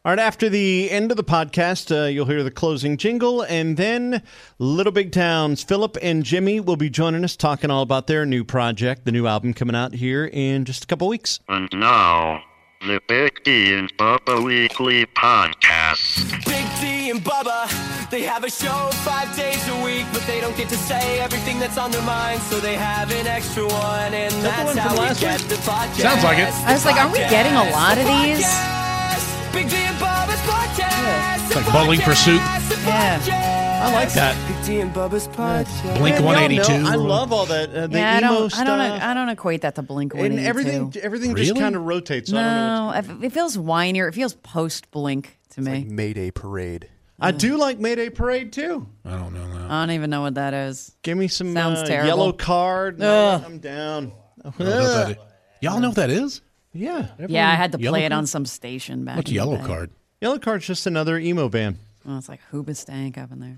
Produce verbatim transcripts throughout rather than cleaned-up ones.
All right, after the end of the podcast, uh, you'll hear the closing jingle, and then Little Big Towns. Philip and Jimmy will be joining us, talking all about their new project, the new album coming out here in just a couple weeks. And now, the Big D and Bubba Weekly Podcast. Big D and Bubba, they have a show five days a week, but they don't get to say everything that's on their mind, so they have an extra one, and that's how we get the podcast. Sounds like it. I was like, aren't we getting a lot of these? Big D and Bubba's podcast. It's like Bowling Pursuit. Yeah. I like that. Big D and Bubba's podcast. Blink one eighty-two. Know, I love all that. Uh, the Yeah, I emo don't, stuff. I don't, I don't equate that to Blink one eighty-two. And everything, everything just Really? kind of rotates. So I don't know what's- No, it feels whinier. It feels post-Blink to me. Like Mayday Parade. I do like Mayday Parade, too. I don't know that. I don't even know what that is. Give me some Sounds uh, terrible. Yellow Card. No, Ugh. I'm down. I don't know what that is. Y'all know what that is? Yeah. Yeah, I had to Yellow play it Card? on some station back What's in the Yellow day. Card? Yellow Card's just another emo band. Oh, it's like Hoobastank up in there.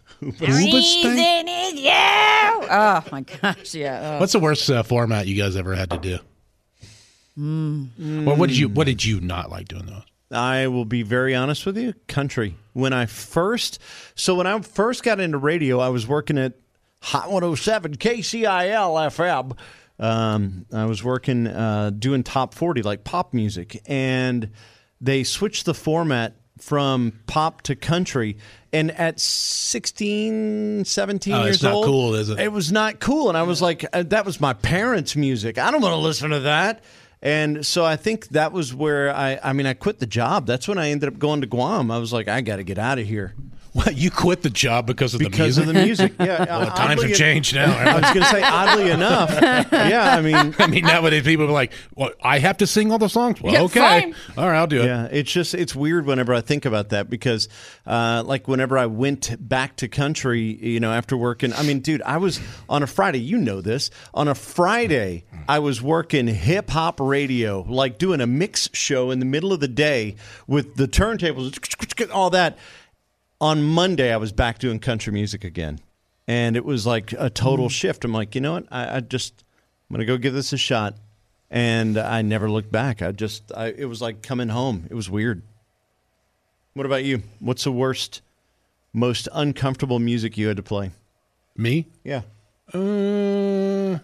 Hoobastank? Oh, my gosh, yeah. Oh. What's the worst uh, format you guys ever had to do? Mm. Or what did you What did you not like doing those? I will be very honest with you. Country. When I first, so when I first got into radio, I was working at Hot one oh seven K C I L F M. Um, I was working uh, doing top forty, like pop music, and they switched the format from pop to country. And at sixteen, seventeen Oh, years it's not old, cool, is it? It was not cool. And I was like, uh, that was my parents' music. I don't want to listen to that. And so I think that was where I, I mean, I quit the job. That's when I ended up going to Guam. I was like, I got to get out of here. What, you quit the job because of Because the of music? the music. Yeah. Well, times oddly have changed now. I was going to say, oddly enough. Yeah, I mean. I mean, nowadays people are like, well, I have to sing all the songs? Well, Yeah, okay. fine. All right, I'll do it. Yeah, it's just, it's weird whenever I think about that because, uh, like, whenever I went back to country, you know, after working, I mean, dude, I was on a Friday, you know this, on a Friday, I was working hip hop radio, like doing a mix show in the middle of the day with the turntables, all that. On Monday, I was back doing country music again. And it was like a total shift. I'm like, you know what? I, I just, I'm going to go give this a shot. And I never looked back. I just, I, it was like coming home. It was weird. What about you? What's the worst, most uncomfortable music you had to play? Me? Yeah. Uh,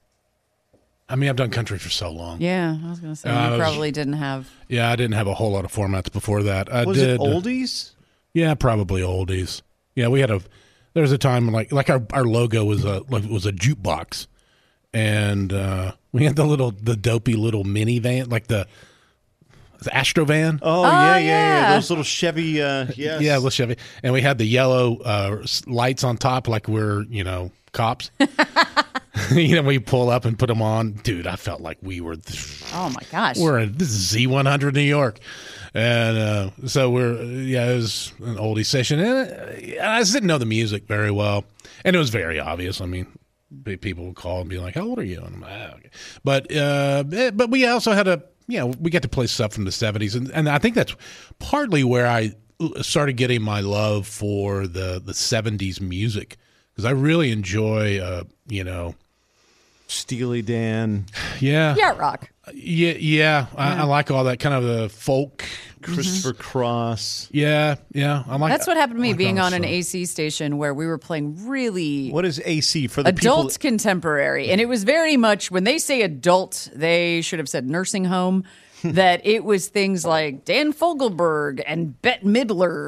I mean, I've done country for so long. Yeah, I was going to say, Uh, you probably didn't have. Yeah, I didn't have a whole lot of formats before that. I Was did, it oldies? Yeah, probably oldies. Yeah, we had a. There was a time like like our, our logo was a like was a jukebox, and uh, we had the little the dopey little minivan like the the Astrovan. Oh, yeah, yeah, yeah, yeah. Those little Chevy, uh, yes. Yeah, little Chevy, and we had the yellow uh, s- lights on top like we're you know cops. You know, we pull up and put them on. Dude, I felt like we were. Oh, my gosh. We're in this is Z one hundred New York. And uh, so we're, yeah, it was an oldie session. And uh, I just didn't know the music very well. And it was very obvious. I mean, pe- people would call and be like, how old are you? And I'm like, ah, okay. But, uh, eh, but we also had a, you know, we got to play stuff from the seventies. And, and I think that's partly where I started getting my love for the, the seventies music. Because I really enjoy, uh, you know, Steely Dan, yeah. Yeah, rock. Yeah, yeah. I, I like all that kind of the folk. Christopher Cross. Yeah, yeah. I like That's what happened to me I like being all on an stuff. A C station where we were playing really What is A C for the adult people? contemporary. And it was very much, when they say adult, they should have said nursing home, that it was things like Dan Fogelberg and Bette Midler.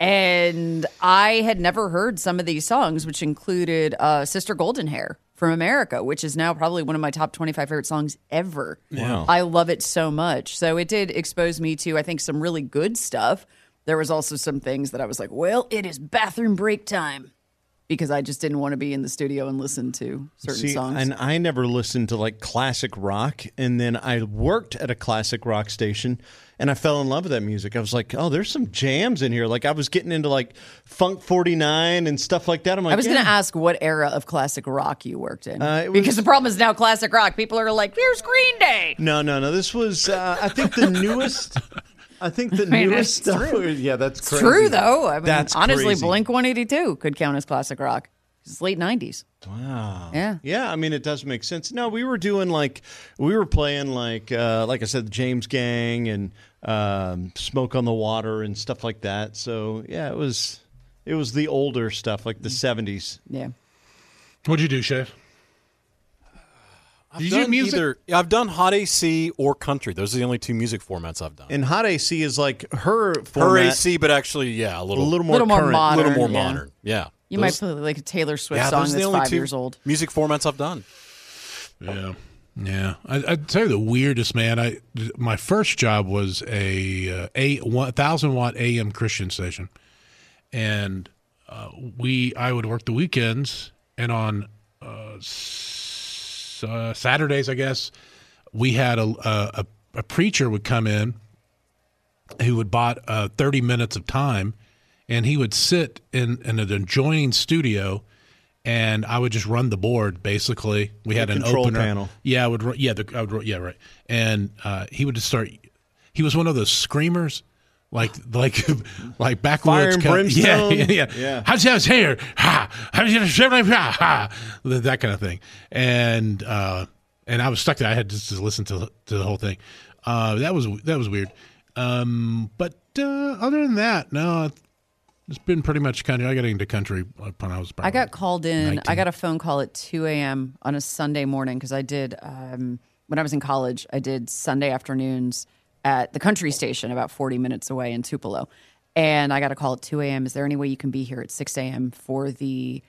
And I had never heard some of these songs, which included uh, Sister Golden Hair from America, which is now probably one of my top twenty-five favorite songs ever. Wow. I love it so much. So it did expose me to, I think, some really good stuff. There was also some things that I was like, well, it is bathroom break time, because I just didn't want to be in the studio and listen to certain See, songs. and I never listened to like classic rock, and then I worked at a classic rock station, and I fell in love with that music. I was like, oh, there's some jams in here. Like I was getting into like Funk forty-nine and stuff like that. I'm like, I was yeah. going to ask what era of classic rock you worked in, Uh, it was- because the problem is now classic rock. People are like, "Here's Green Day." No, no, no. This was, uh, I think, the newest. I think the mean, newest it's stuff. true. Yeah, that's It's crazy. true, though. I mean, That's honestly, crazy. Blink one eighty-two could count as classic rock. It's late nineties. Wow. Yeah. Yeah, I mean, it does make sense. No, we were doing like, we were playing like, uh, like I said, the James Gang and um, Smoke on the Water and stuff like that. So yeah, it was it was the older stuff, like the seventies. Yeah. What'd you do, Chef? I've Did you do done music? either. I've done hot A C or country. Those are the only two music formats I've done. And hot A C is like her Her format, A C, but actually, yeah, a a little, little more Little more current. modern. little more yeah. modern. Yeah, You Those- might play like a Taylor Swift yeah, song those are that's the only five two years old. music formats I've done. Yeah, yeah. I, I'd tell you the weirdest, man. I my first job was a uh, a one thousand watt A M Christian station, and uh, we I would work the weekends, and on uh, s- uh, Saturdays, I guess, we had a, a a preacher would come in who would bought uh, thirty minutes of time, and he would sit in, in an adjoining studio. And I would just run the board. Basically, we had The an control opener. panel. Yeah, I would. ru- Yeah, the, I would. ru- Yeah, right. And uh, he would just start. He was one of those screamers, like like like backwoods. Fire and kind- brimstone? Yeah, yeah, Yeah. How's his hair? Ha! How's your ha! Ha! That kind of thing. And uh, and I was stuck there. I had to just listen to to the whole thing. Uh, that was that was weird. Um, but uh, other than that, no. It's been pretty much country. I got into country when I was. I got called in. nineteen. I got a phone call at two a.m. on a Sunday morning because I did, um, when I was in college, I did Sunday afternoons at the country station about forty minutes away in Tupelo. And I got a call at two a.m. Is there any way you can be here at six a.m. for the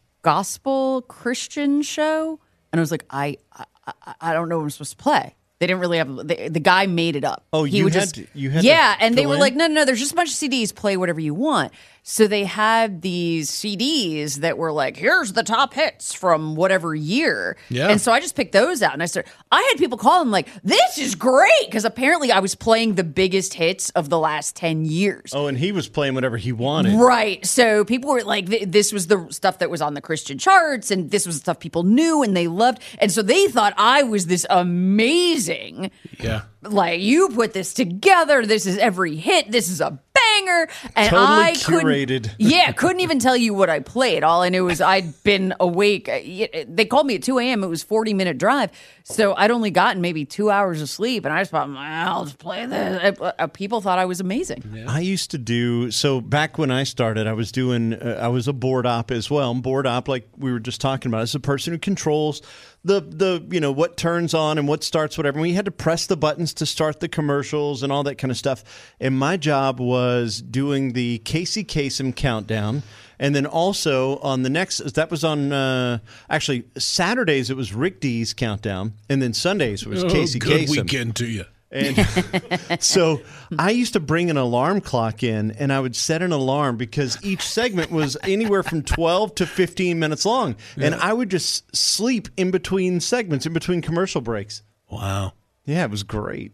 gospel Christian show? And I was like, I, I, I don't know what I'm supposed to play. They didn't really have the, the guy made it up. Oh, he you would had just to- you had to yeah, and they fill were in? like, no, no, no. There's just a bunch of C Ds. Play whatever you want. So they had these C Ds that were like, here's the top hits from whatever year. Yeah. And so I just picked those out, and I started. I had people calling like, this is great, because apparently I was playing the biggest hits of the last ten years. Oh, and he was playing whatever he wanted. Right. So people were like, th- this was the stuff that was on the Christian charts, and this was the stuff people knew and they loved. And so they thought I was this amazing, Yeah. like, you put this together. This is every hit. This is a banger. And Totally I curated. couldn't, yeah, couldn't even tell you what I played. All I knew was I'd been awake. They called me at two a.m. It was a forty minute drive. So I'd only gotten maybe two hours of sleep. And I just thought, well, I'll just play this. Uh, People thought I was amazing. I used to do so back when I started. I was doing. Uh, I was a board op as well. And board op, like we were just talking about, is the person who controls the the you know what turns on and what starts whatever. And we had to press the buttons to start the commercials and all that kind of stuff. And my job was doing the Casey Kasem countdown. And then also on the next, that was on uh, actually Saturdays. It was Rick D's countdown, and then Sundays was Casey oh, good Kasem. weekend to you. And so I used to bring an alarm clock in, and I would set an alarm because each segment was anywhere from twelve to fifteen minutes long. And I would just sleep in between segments, in between commercial breaks. Wow. Yeah, it was great.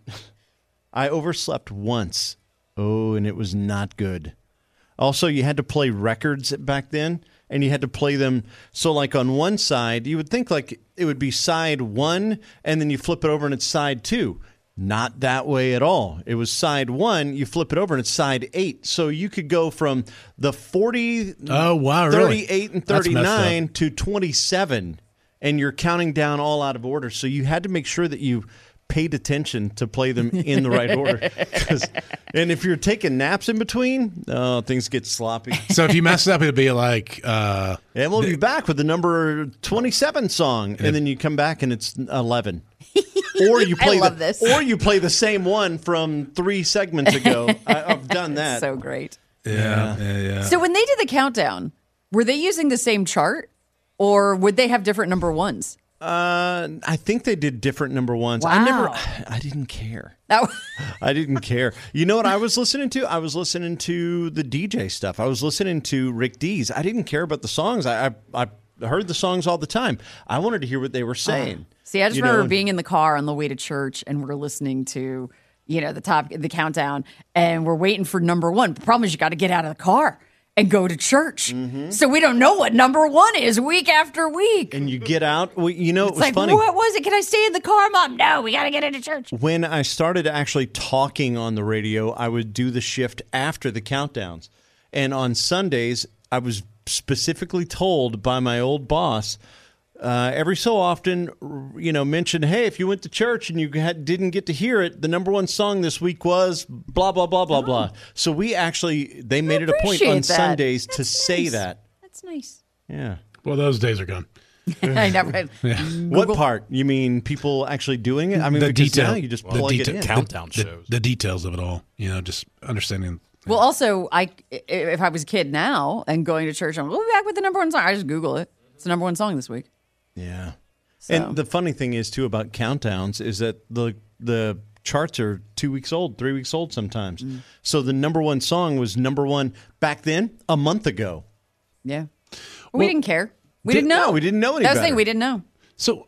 I overslept once. Oh, and it was not good. Also, you had to play records back then, and you had to play them. So, like on one side, you would think like it would be side one, and then you flip it over and it's side two. Not that way at all. It was side one, you flip it over and it's side eight. So you could go from the forty, Oh, wow, really? thirty-eight, and That's messed up. thirty-nine to twenty-seven, and you're counting down all out of order. So you had to make sure that you paid attention to play them in the right order. 'Cause- and if you're taking naps in between, oh, things get sloppy. So if you mess up, it'd be like, uh, And we'll be back with the number twenty-seven song, and then you come back and it's eleven. Or you play love the, this. or you play the same one from three segments ago. I, I've done that. So great. yeah, yeah, yeah. So when they did the countdown, were they using the same chart, or would they have different number ones? Uh, I think they did different number ones. Wow. I never, I didn't care. That I didn't care. You know what I was listening to? I was listening to the D J stuff. I was listening to Rick D's. I didn't care about the songs. I I, I heard the songs all the time. I wanted to hear what they were saying. See, I just You remember know, being in the car on the way to church, and we're listening to, you know, the top, the countdown, and we're waiting for number one. The problem is you got to get out of the car and go to church. Mm-hmm. So we don't know what number one is week after week. and you get out. Well, you know, it It's was like, funny. what was it? Can I stay in the car, Mom? No, we got to get into church. When I started actually talking on the radio, I would do the shift after the countdowns. And on Sundays, I was specifically told by my old boss, uh, every so often, you know, mention, hey, if you went to church and you had, didn't get to hear it, the number one song this week was blah, blah, blah, blah, oh. blah. So we actually, they made I it a point on that. Sundays That's to nice. say that. That's nice. Yeah. Well, those days are gone. I never. Yeah. What part? You mean people actually doing it? I mean, the because detail, now you just the plug detail, it in. Countdown the, shows. The, the details of it all, you know, just understanding. Well, also, I if I was a kid now and going to church, I'm we'll be back with the number one song. I just Google it. It's the number one song this week. Yeah. So. And the funny thing is, too, about countdowns is that the the charts are two weeks old, three weeks old sometimes. Mm. So the number one song was number one back then, a month ago. Yeah. We well, didn't care. We did, didn't know. No, we didn't know any That was better. the thing. We didn't know. So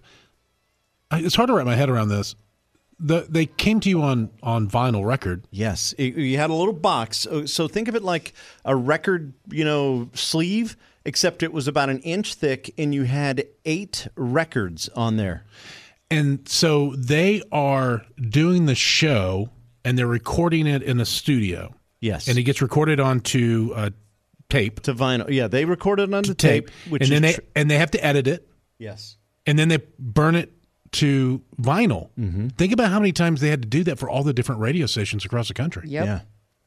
it's hard to wrap my head around this. The, they came to you on, on vinyl record. Yes. It, you had a little box. So think of it like a record, you know, sleeve, except it was about an inch thick, and you had eight records on there. And so they are doing the show, and they're recording it in a studio. Yes. And it gets recorded onto uh, tape. To vinyl. Yeah, they recorded it onto tape. tape which and then is they tr- and they have to edit it. Yes. And then they burn it to vinyl. Mm-hmm. Think about how many times they had to do that for all the different radio stations across the country. Yep. Yeah.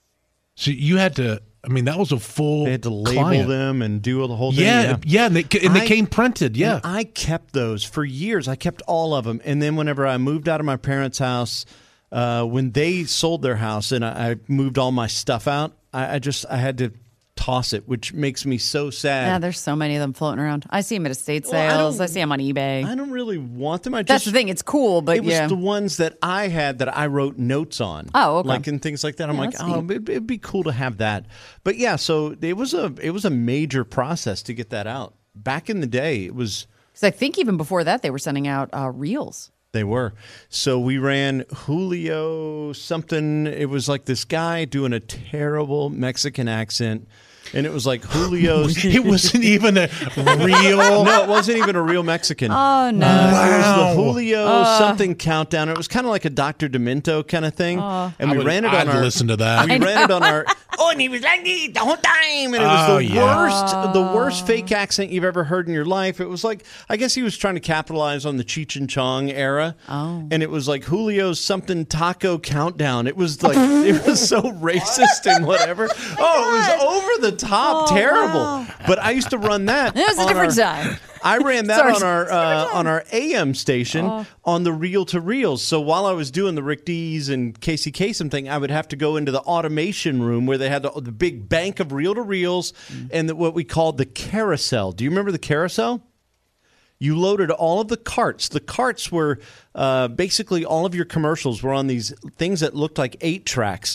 So you had to, I mean, that was a full They had to label client. them and do the whole thing. Yeah, Yeah, yeah, and, they, and they I- came printed, yeah. And I kept those for years. I kept all of them. And then whenever I moved out of my parents' house, uh, when they sold their house and I, I moved all my stuff out, I, I just, I had to toss it, which makes me so sad. Yeah, there's so many of them floating around. I see them at estate Well, I sales. don't- I, see them on eBay. I don't really want them. I That's just, the thing. It's cool, but it was yeah. the ones that I had that I wrote notes on. Oh, okay. Like and things like that. I'm Yeah, like, that's oh, neat. it'd, it'd be cool to have that. But yeah, so it was a it was a major process to get that out. Back in the day, it was. Because I think even before that, they were sending out uh, reels. They were. So we ran Julio something. It was like this guy doing a terrible Mexican accent. And it was like Julio's. It wasn't even a real. No, it wasn't even a real Mexican. Oh, no. Uh, It was Wow. the Julio something countdown. It was kind of like a Doctor Demento kind of thing. And I we would- ran it I'd on our. listen to that. We ran it on our. Oh, and he was like this the whole time, and it was Oh, the yeah. worst, the worst fake accent you've ever heard in your life. It was like, I guess he was trying to capitalize on the Cheech and Chong era. Oh. And it was like Julio's something taco countdown. It was like it was so racist and whatever. Oh, it was over the top, Oh, terrible. wow. But I used to run that. It was a on different our- time. I ran that Sorry. on our It's a different uh, time. on our A M station Oh. on the reel to reels. So while I was doing the Rick D's and Casey Kasem thing, I would have to go into the automation room where they had the, the big bank of reel to reels Mm. and the, what we called the carousel. Do you remember the carousel? You loaded all of the carts. The carts were uh, basically all of your commercials were on these things that looked like eight tracks.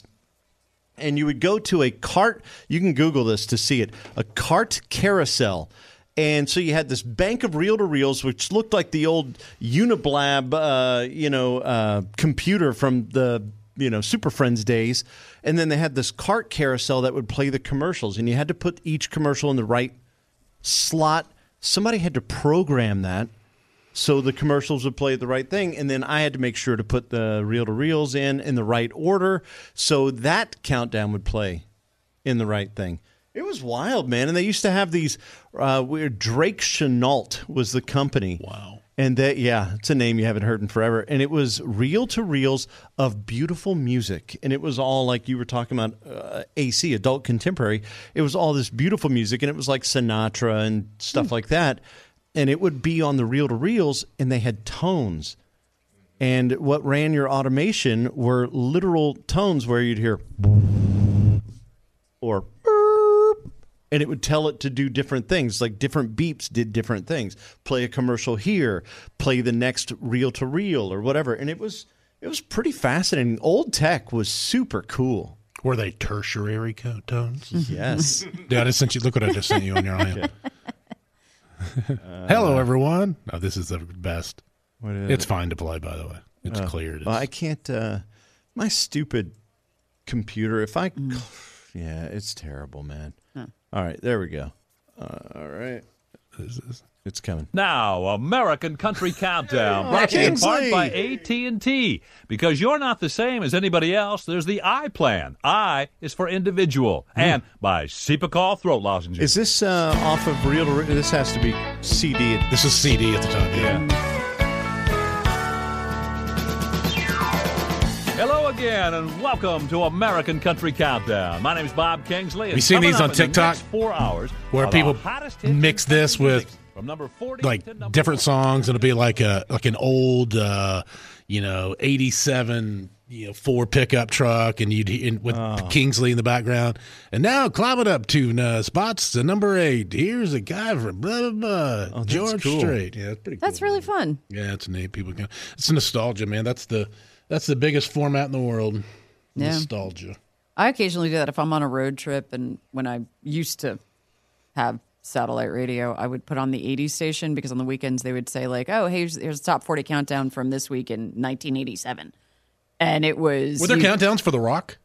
And you would go to a cart. You can Google this to see it. A cart carousel. And so you had this bank of reel-to-reels, which looked like the old Uniblab, uh, you know, uh, computer from the, you know, Super Friends days. And then they had this cart carousel that would play the commercials. And you had to put each commercial in the right slot. Somebody had to program that so the commercials would play the right thing. And then I had to make sure to put the reel-to-reels in in the right order so that countdown would play in the right thing. It was wild, man. And they used to have these uh, weird Drake Chenault was the company. Wow. And that, yeah, it's a name you haven't heard in forever. And it was reel to reels of beautiful music. And it was all like you were talking about uh, A C, adult contemporary. It was all this beautiful music. And it was like Sinatra and stuff like that. And it would be on the reel to reels, and they had tones. And what ran your automation were literal tones where you'd hear or burp, and it would tell it to do different things, like different beeps did different things. Play a commercial here, play the next reel to reel or whatever. And it was it was pretty fascinating. Old tech was super cool. Were they tertiary co- tones? Yes. Dude, I just sent you. Look what I just sent you on your I M. Hello, everyone. Oh, this is the best. What is It's it? fine to play, by the way. It's cleared. It's, Well, I can't. Uh, my stupid computer. If I, yeah, it's terrible, man. All right, there we go. Uh, all right. this is- It's coming. Now, American Country Countdown, Oh, brought to you in part Kingsley. by A T and T. Because you're not the same as anybody else, there's the I plan. I is for individual. And by Cepacol Throat Lozenges. Is this uh, off of Real to Real? This has to be C D. This is C D at the time. Yeah. Hello again, and welcome to American Country Countdown. My name is Bob Kingsley. And You seen coming these up on in the TikTok? next four hours Where are the people hottest hits mix in country this with, music, from number forty like to number different one. songs, and it'll be like a like an old, uh, you know, eighty-seven, you know, Ford pickup truck, and you'd in, with Kingsley in the background. And now climbing up to uh, spots to number eight. Here's a guy from blah blah blah, George cool. Strait. Yeah, it's pretty. That's cool, really man. fun. Yeah, it's neat. People can. It's nostalgia, man. That's the that's the biggest format in the world. Yeah. Nostalgia. I occasionally do that if I'm on a road trip, and when I used to have satellite radio, I would put on the eighties station because on the weekends they would say like, "Oh, here's here's the top forty countdown from this week in nineteen eighty-seven," and it was Were there you- countdowns for the rock?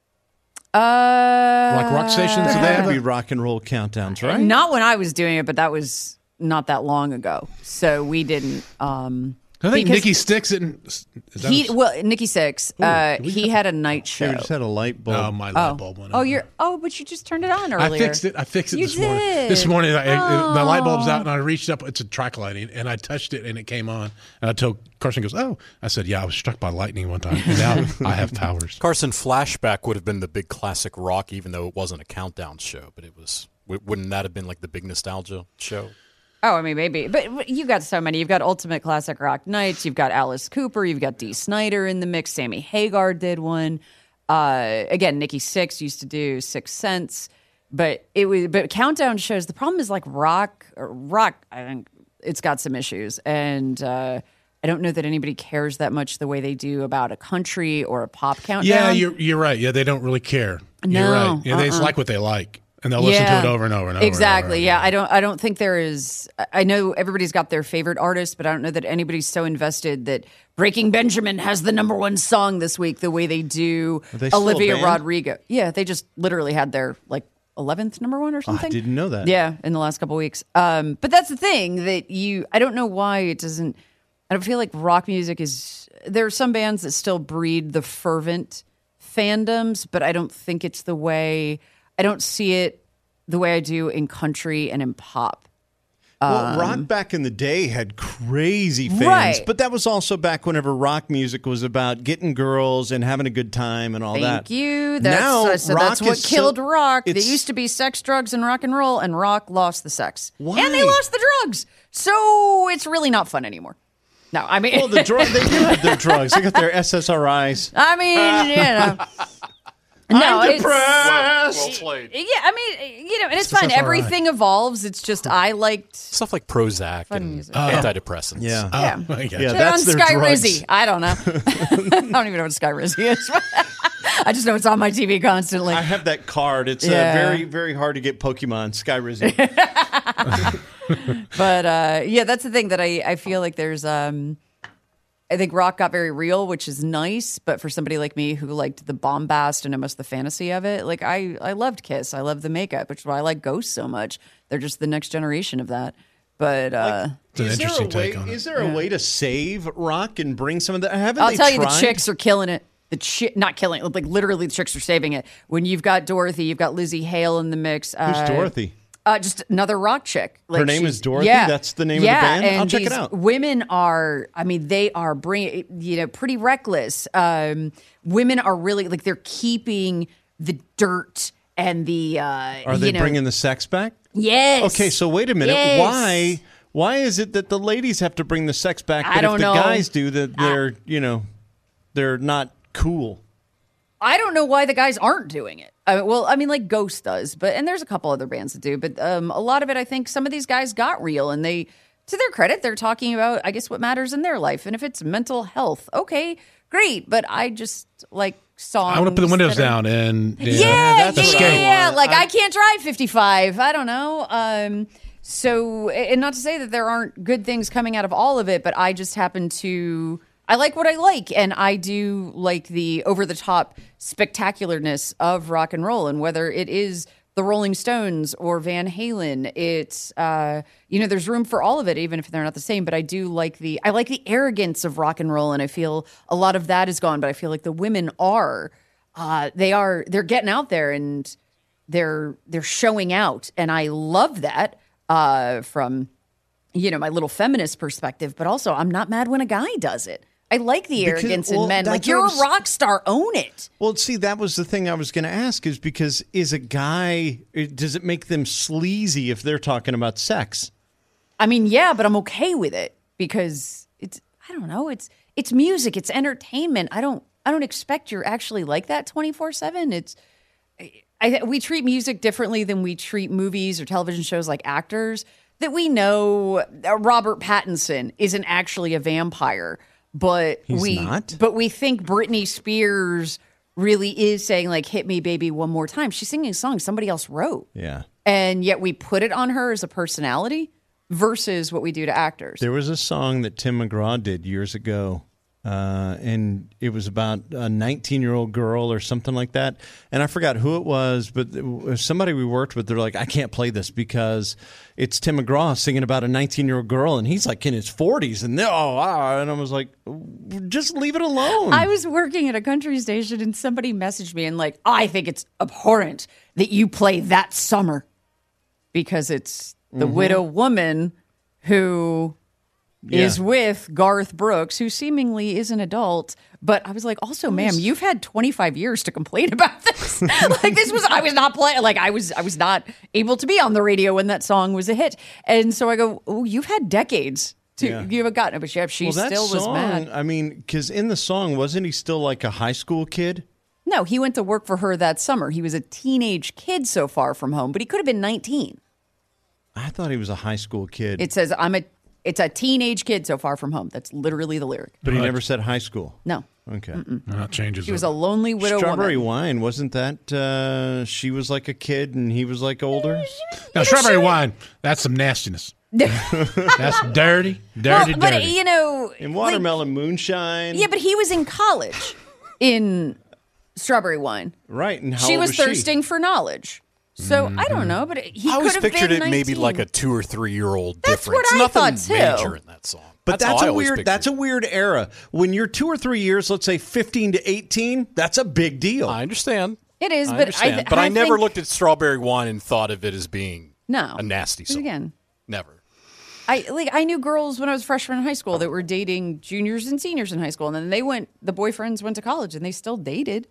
Uh, Like rock stations? So Did they they had have to be a- rock and roll countdowns, right? Not when I was doing it, but that was not that long ago, so we didn't. Um, I think because Nikki Sticks didn't. Is that He a- well, Nikki Six. Uh, did we he had a night show. They just had a light bulb. Oh, my light Oh, bulb went oh, out. you're oh, but you just turned it on I earlier. fixed it. I fixed it You this morning. did? This morning, I, I- the light bulb's Oh. out, and I reached up. It's a track lighting, and I touched it, and it came on. And I told Carson, goes, "Oh," I said, "Yeah, I was struck by lightning one time, and now I have powers." Carson, Flashback would have been the big classic rock, even though it wasn't a countdown show. But it was. w- Wouldn't that have been like the big nostalgia show? Oh, I mean, maybe. But you got so many. You've got Ultimate Classic Rock Nights. You've got Alice Cooper. You've got Dee Snider in the mix. Sammy Hagar did one. Uh, again, Nikki Sixx used to do Six Sense. But it was. But countdown shows. The problem is like rock. Or rock. I think it's got some issues, and uh, I don't know that anybody cares that much the way they do about a country or a pop countdown. Yeah, you're you're right. Yeah, they don't really care. No, you're right. Yeah, they just uh-uh. like what they like, and they'll listen to it over and over and over. Exactly. And over. Yeah, I don't. I don't think there is. I know everybody's got their favorite artist, but I don't know that anybody's so invested that Breaking Benjamin has the number one song this week the way they do Are they still a Olivia band? Rodrigo. Yeah, they just literally had their like eleventh number one or something. didn't know that. Yeah, in the last couple of weeks. Um, but that's the thing that you. I don't know why it doesn't. I don't feel like rock music is. There are some bands that still breed the fervent fandoms, but I don't think it's the way. I don't see it the way I do in country and in pop. Well, rock back in the day had crazy fans, Um, Right. but that was also back whenever rock music was about getting girls and having a good time and all Thank that. you. That's, now, uh, so rock that's what is so- killed rock. It it's- used to be sex, drugs, and rock and roll, and rock lost the sex. Why? And they lost the drugs. So it's really not fun anymore. No, I mean, Well, the drug they do have their drugs. They got their S S R Is. I mean, you know. No, I'm it's, depressed. Well played. yeah, I mean, you know, and it's That's fine. all right. Everything evolves. It's just I liked. Stuff like Prozac and music. antidepressants. Yeah. Yeah. Oh, I got Yeah, you. that's on their Sky drugs. Rizzy. I don't know. I don't even know what Sky Rizzy is. I just know it's on my T V constantly. I have that card. It's Yeah. uh, very, very hard to get Pokemon. Sky Rizzy. But uh, yeah, that's the thing that I, I feel like there's. Um, I think rock got very real, which is nice. But for somebody like me who liked the bombast and almost the fantasy of it, like I, I loved Kiss. I loved the makeup, which is why I like Ghost so much. They're just the next generation of that. But uh, It's an is there a interesting way? take on it. Is there a way to save rock and bring some of that? Haven't I'll they tell you, the tried? chicks are killing it. The chi- not killing it, like literally, the chicks are saving it. When you've got Dorothy, you've got Lizzie Hale in the mix. Who's uh, Dorothy? Uh, just another rock chick. Like Her name she's- is Dorothy? Yeah, That's the name of the yeah, band? And I'll check it these out. Women are, I mean, they are bringing, you know, pretty reckless. Um, women are really like they're keeping the dirt and the. Uh, Are they you know, bringing the sex back? Yes. Okay, so wait a minute. Yes. Why? Why is it that the ladies have to bring the sex back, I but don't if the know. guys do, that they're you know they're not cool? I don't know why the guys aren't doing it. I mean, well, I mean, like Ghost does, but and there's a couple other bands that do, but um, a lot of it, I think, some of these guys got real, and they, to their credit, they're talking about, I guess, what matters in their life, and if it's mental health, okay, great. But I just like songs. I want to put the windows that are- down and Yeah, yeah, yeah, that's yeah, what I yeah. want. Like I- I can't drive fifty-five. I don't know. Um, so, and not to say that there aren't good things coming out of all of it, but I just happen to. I like what I like, and I do like the over-the-top spectacularness of rock and roll, and whether it is the Rolling Stones or Van Halen. It's, uh, you know, there's room for all of it, even if they're not the same. But I do like the, I like the arrogance of rock and roll. And I feel a lot of that is gone. But I feel like the women are, uh, they are, they're getting out there and they're, they're showing out. And I love that uh, from, you know, my little feminist perspective. But also, I'm not mad when a guy does it. I like the Because- arrogance well, in men. that's Like, you're what I was- a rock star, own it. Well, see, that was the thing I was going to ask is because is a guy, does it make them sleazy if they're talking about sex? I mean, yeah, but I'm okay with it because it's, I don't know, it's it's music, it's entertainment. I don't I don't expect you're actually like that twenty-four seven. It's I, we treat music differently than we treat movies or television shows like actors. That we know uh, Robert Pattinson isn't actually a vampire, but He's we not? but we think Britney Spears really is saying like "Hit Me, Baby, One More Time." She's singing a song somebody else wrote, Yeah. and yet we put it on her as a personality versus what we do to actors. There was a song that Tim McGraw did years ago, uh, and it was about a nineteen-year-old girl or something like that. And I forgot who it was, but it was somebody we worked with, they're like, I can't play this because it's Tim McGraw singing about a nineteen-year-old girl, and he's like in his forties. And, oh, ah, and I was like, just leave it alone. I was working at a country station and somebody messaged me and like, I think it's abhorrent that you play That Summer because it's the Mm-hmm. widow woman who is Yeah. with Garth Brooks, who seemingly is an adult. But I was like, also, ma'am, you've had twenty-five years to complain about this. Like this was, I was not playing, like I was, I was not able to be on the radio when that song was a hit. And so I go, oh, you've had decades to, Yeah. you haven't gotten it. But yeah, she well, that still was song, mad. I mean, because in the song, wasn't he still like a high school kid? No, he went to work for her that summer. He was a teenage kid so far from home, but he could have been nineteen. I thought he was a high school kid. It says, I'm a, it's a teenage kid so far from home. That's literally the lyric. but he never said high school. No, Okay. That changes. he was it. a lonely widow Strawberry woman. Wine, wasn't that uh, she was like a kid and he was like older? Now, strawberry wine, that's some nastiness. That's dirty, dirty, Well, but, dirty. you know, And like- Watermelon Moonshine. yeah, but he was in college in Strawberry Wine. Right. And how She old was was thirsting for knowledge. So I don't know, but he I could always have pictured been it maybe nineteen. like a two or three year old That's difference. what I Nothing thought, too. major in that song. But how that's, I a always weird. That's a pictured weird era. When you're two or three years, let's say fifteen to eighteen, that's a big deal. it. I understand. It is, I but I understand. th- but I, I never think- looked at Strawberry Wine and thought of it as being No. a nasty But song. again, Never. I like I knew girls when I was freshman in high school that were dating juniors and seniors in high school, and then they went. The boyfriends went to college, and they still dated.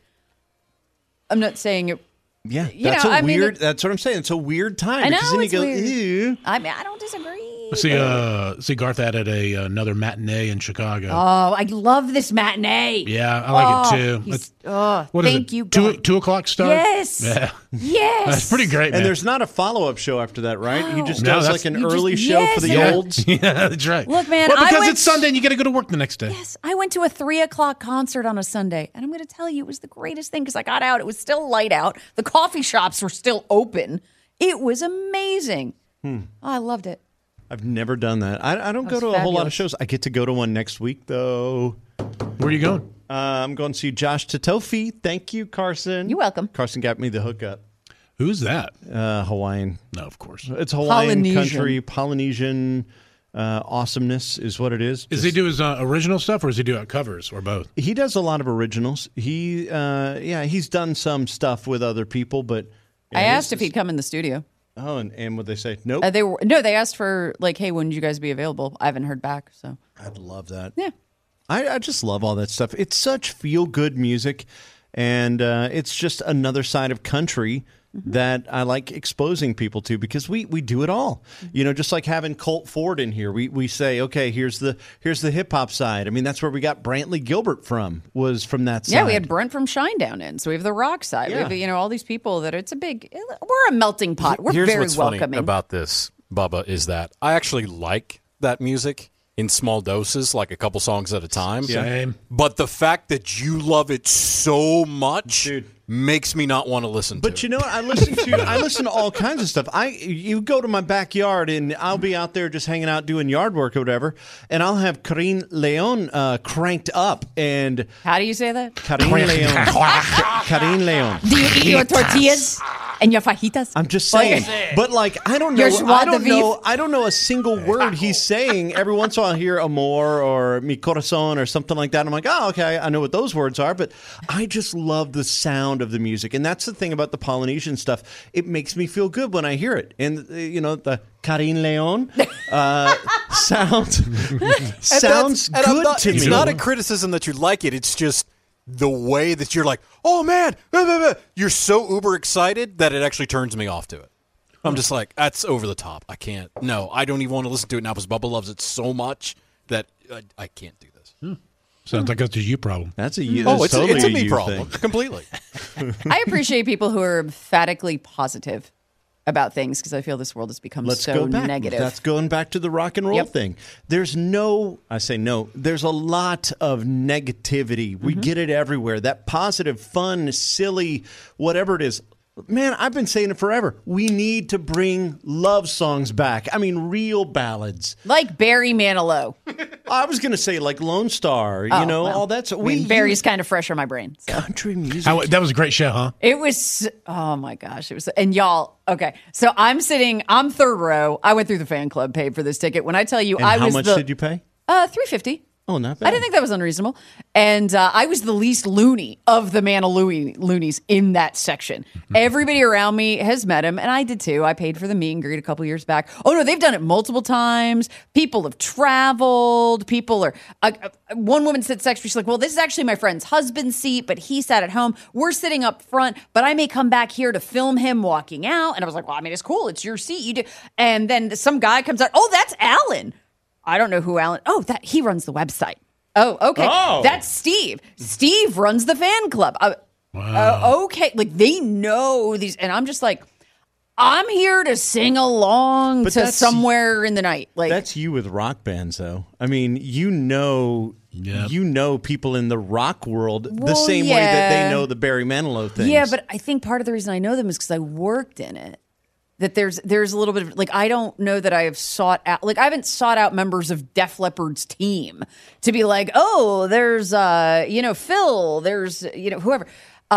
I'm not saying it. yeah, you that's know, a I mean, weird. it- that's what I'm saying. It's a weird time. I know because then it's you go, weird. ew. I mean, I don't disagree. see, uh, see, Garth added a another matinee in Chicago. Oh, I love this matinee. yeah, I like Oh, it too. he's- It's- oh, what is thank it? you, Two God. two o'clock start. Yes. Yeah, Yes. that's pretty great, man. And there's not a follow up show after that, right? He just No, does that's- like an You just- early show yes, for the and- olds. yeah, that's right. Look, man, well, I because went- it's Sunday and you got to go to work the next day. Yes, I went to a three o'clock concert on a Sunday, and I'm going to tell you, it was the greatest thing because I got out. It was still light out. The coffee shops were still open. It was amazing. Hmm. Oh, I loved it. I've never done that. I, I don't That go was to a whole lot of fabulous. shows. I get to go to one next week, though. Where are you going? Uh, I'm going to see Josh Tatofi. Thank you, Carson. You're welcome. Carson got me the hookup. Who's that? Uh, Hawaiian. No, of course. It's Hawaiian Polynesian. country. Polynesian uh, awesomeness is what it is. Does Just- he do his uh, original stuff or does he do it covers or both? He does a lot of originals. He, uh, yeah, he's done some stuff with other people, but yeah, I his asked if is- he'd come in the studio. Oh, and, and what they say? Nope. Uh, they were no. They asked for like, hey, when would you guys be available? I haven't heard back. So I'd love that. yeah, I, I just love all that stuff. It's such feel good music, and uh, it's just another side of country that I like exposing people to because we, we do it all. You know, just like having Colt Ford in here, we we say, okay, here's the here's the hip hop side. I mean, that's where we got Brantley Gilbert from. Was from that side. yeah. We had Brent from Shinedown in, so we have the rock side. We Yeah. have you know all these people that it's a big. We're a melting pot. We're Here's very what's funny welcoming. about this, Bubba, is that I actually like that music in small doses, like a couple songs at a time. Same. But the fact that you love it so much Dude. makes me not want to listen But to you it. know what? I listen to I listen to all kinds of stuff. I you go to my backyard and I'll be out there just hanging out doing yard work or whatever, and I'll have Karin Leon uh, cranked up and How do you say that? Karin Leon. Karin Leon. Do you eat your tortillas? And your fajitas. I'm just saying. But like, I don't know. Your joie I de don't vivre. know. I don't know a single word he's saying. Every once in a while, I hear amor or mi corazón or something like that. I'm like, oh, okay, I know what those words are. But I just love the sound of the music, and that's the thing about the Polynesian stuff. It makes me feel good when I hear it, and uh, you know the Karin Leon uh, sounds sounds And I'm good not- to it's me. not a criticism that you like it. It's just the way that you're like, oh man, blah, blah, blah." You're so uber excited that it actually turns me off to it. I'm just like, that's over the top. I can't. No, I don't even want to listen to it now because Bubba loves it so much that I, I can't do this. Sounds like that's a you problem. That's a you. Oh, that's it's, totally it's a a me you problem thing. completely. I appreciate people who are emphatically positive about things because I feel this world has become Let's so go back. negative. That's going back to the rock and roll Yep. thing. There's no, I say no, there's a lot of negativity. We Mm-hmm. get it everywhere. That positive, fun, silly, whatever it is. Man, I've been saying it forever. We need to bring love songs back. I mean, real ballads. Like Barry Manilow. I was going to say like Lone Star, you Oh, know, well. all that's. I We mean, Barry's use kind of fresh on my brain. So. country music. How, that was a great show, huh? It was, oh my gosh. It was, and y'all, okay. So I'm sitting, I'm third row. I went through the fan club, paid for this ticket. When I tell you, and I how was much the, did you pay? Uh, three fifty. Oh, not bad. I didn't think that was unreasonable. And uh, I was the least loony of the Manilow loonies in that section. Everybody around me has met him, and I did too. I paid for the meet and greet a couple years back. Oh, no, they've done it multiple times. People have traveled. People are. Uh, uh, one woman said sexually, she's like, well, this is actually my friend's husband's seat, but he sat at home. We're sitting up front, but I may come back here to film him walking out. And I was like, well, I mean, it's cool. It's your seat. You do. And then some guy comes out. Oh, that's Alan. I don't know who Alan. Oh, that he runs the website. Oh, okay. Oh. That's Steve. Steve runs the fan club. Uh, uh, okay, like they know these, and I'm just like, I'm here to sing along But to that's- somewhere in the night. Like That's you with rock bands, though. I mean, you know, Yep. you know people in the rock world the Well, same way that yeah. they know the Barry Manilow things. yeah, but I think part of the reason I know them is because I worked in it. That there's there's a little bit of like I don't know that I have sought out like I haven't sought out members of Def Leppard's team to be like, oh, there's uh you know Phil, there's you know whoever,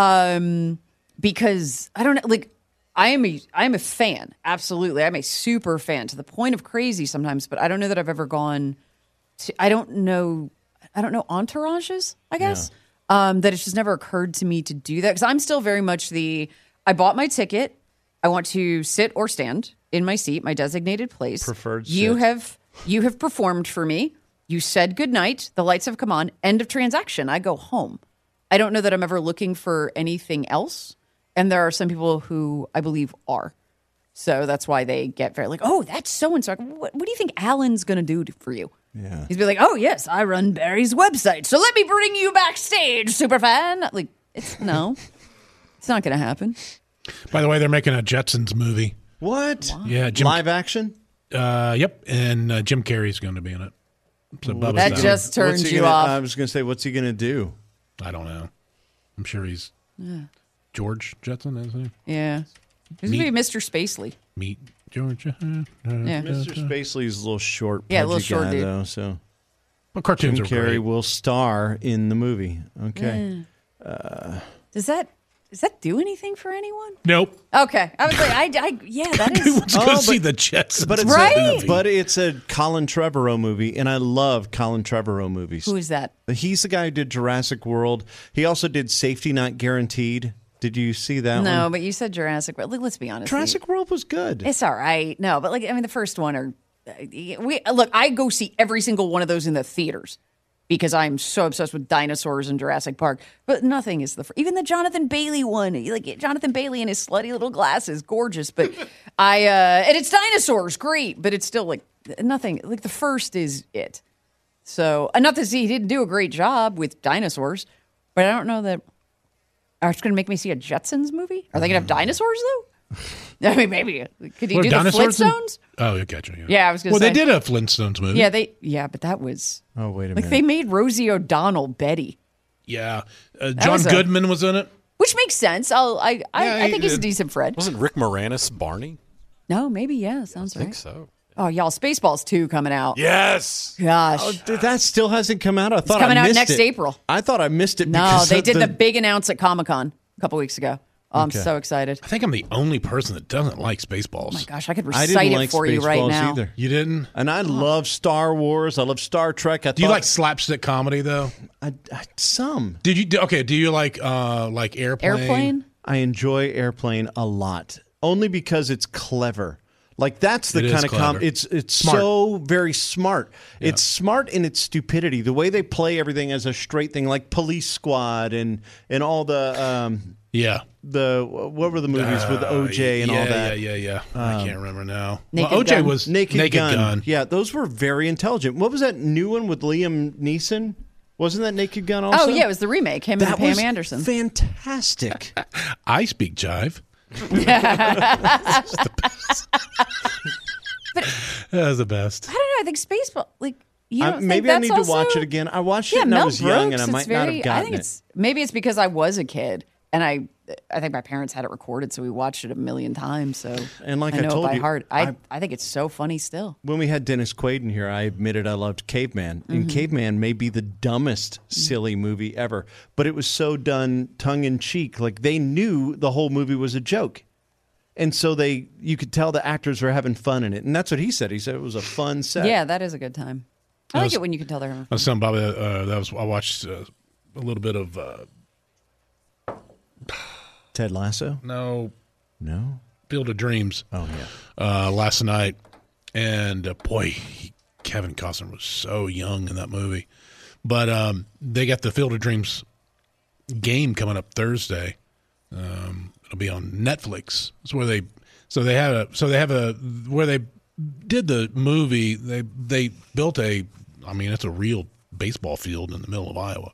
um because I don't know like I am a I am a fan, absolutely, I'm a super fan to the point of crazy sometimes, but I don't know that I've ever gone to I don't know I don't know entourages I guess um that it's just never occurred to me to do that because I'm still very much the I bought my ticket. I want to sit or stand in my seat, my designated place. Preferred You sit. have you have performed for me. You said goodnight. The lights have come on. End of transaction. I go home. I don't know that I'm ever looking for anything else. And there are some people who I believe are. So that's why they get very like, oh, that's so and so. What, what do you think Alan's going to do to- for you? Yeah. He's be like, oh yes, I run Barry's website. So let me bring you backstage, superfan. Like, it's no, it's not going to happen. By the way, they're making a Jetsons movie. What? Yeah, Jim. Live action? Uh, yep, and uh, Jim Carrey's going to be in it. So Bubba's That down. just What's turns he you gonna- off. I was going to say, what's he going to do? I don't know. I'm sure he's George Jetson, isn't he? Yeah. He's going to be Meet- Mister Spacely. Meet George. Uh, Yeah. Mister Spacely's a little short, Yeah, a little pudgy short guy, dude. though. So Well, Jim cartoons are Carrey great. will star in the movie. Okay. Does that does that do anything for anyone? Nope. Okay, I was like, I, I yeah, that Who is. wants to Oh, go but- see the Jetsons? But it's Right? a, but it's a Colin Trevorrow movie, and I love Colin Trevorrow movies. Who is that? He's the guy who did Jurassic World. He also did Safety Not Guaranteed. Did you see that No, one? but you said Jurassic World. Like, let's be honest. Jurassic World was good. It's all right. No, but like I mean, the first one are we look. I go see every single one of those in the theaters because I'm so obsessed with dinosaurs and Jurassic Park. But nothing is the fir- even the Jonathan Bailey one. Like Jonathan Bailey and his slutty little glasses, gorgeous. But I uh and it's dinosaurs, great. But it's still like nothing. Like the first is it. So uh, not to say he didn't do a great job with dinosaurs, but I don't know that. Are it's going to make me see a Jetsons movie? Are they going to have dinosaurs though? I mean, maybe could he What, do the dinosaurs in- Flintstones? Oh, you gotcha. Yeah. Yeah, I was gonna Well, say. they did a Flintstones movie. Yeah, they. Yeah, but that was oh, wait a like minute. they made Rosie O'Donnell Betty, Yeah. Uh, John was a- Goodman was in it. which makes sense. I'll, I I, Yeah, I he think he's a did. decent Fred. Wasn't Rick Moranis Barney? No, maybe yeah, sounds I right. think so. Oh, y'all, Spaceballs two coming out. Yes. Gosh, Oh, th- that still hasn't come out. I thought coming I out missed next it. April. I thought I missed it. no, because they of did the, big announce at Comic Con a couple weeks ago. Oh, I'm Okay. so excited. I think I'm the only person that doesn't like Spaceballs. Oh my gosh, I could I recite didn't it like for you right Spaceballs now. either. You didn't? And I love Star Wars. I love Star Trek. I Do you thought- like slapstick comedy though? I, I, some? Did you? do- Okay. Do you like uh like Airplane? Airplane? I enjoy Airplane a lot, only because it's clever. Like that's the It is kind of com. clever. It's it's Smart. so very smart. It's smart in its stupidity. The way they play everything as a straight thing, like Police Squad and and all the um Yeah. the what were the movies with O J and Uh, yeah, all that. Yeah, yeah, yeah. I can't remember now. Naked well, O J Gun. was Naked, Gun. Gun. Yeah, those were very intelligent. What was that new one with Liam Neeson? Wasn't that Naked Gun also? Oh, yeah, it was the remake, him that and Pam was Anderson. fantastic. I speak jive. That was the best. I don't know. I think Spaceball, like, you I- don't think maybe I that's need also- to watch it again. I watched it Yeah, and Mel I was young, and Brooks, I it's might not very- have gotten I think it. it's maybe it's because I was a kid and I I think my parents had it recorded, so we watched it a million times. So And like I I know told it by you, heart. I, I- I think it's so funny still. When we had Dennis Quaid in here, I admitted I loved Caveman. Mm-hmm. And Caveman may be the dumbest, silly movie ever, but it was so done tongue in cheek. Like they knew the whole movie was a joke. And so they, you could tell the actors were having fun in it. And that's what he said. He said it was a fun set. Yeah, that is a good time. I That like was- it when you can tell they're having I fun. was telling Bobby that, uh, that was I watched uh, a little bit of uh, Ted Lasso? no No. Field of Dreams Oh, yeah. uh, last night, and uh, boy, he, Kevin Costner was so young in that movie. But um, they got the Field of Dreams game coming up Thursday. Um, it'll be on Netflix. It's where they so they have a so they have a where they did the movie. They they built a I mean it's a real baseball field in the middle of Iowa,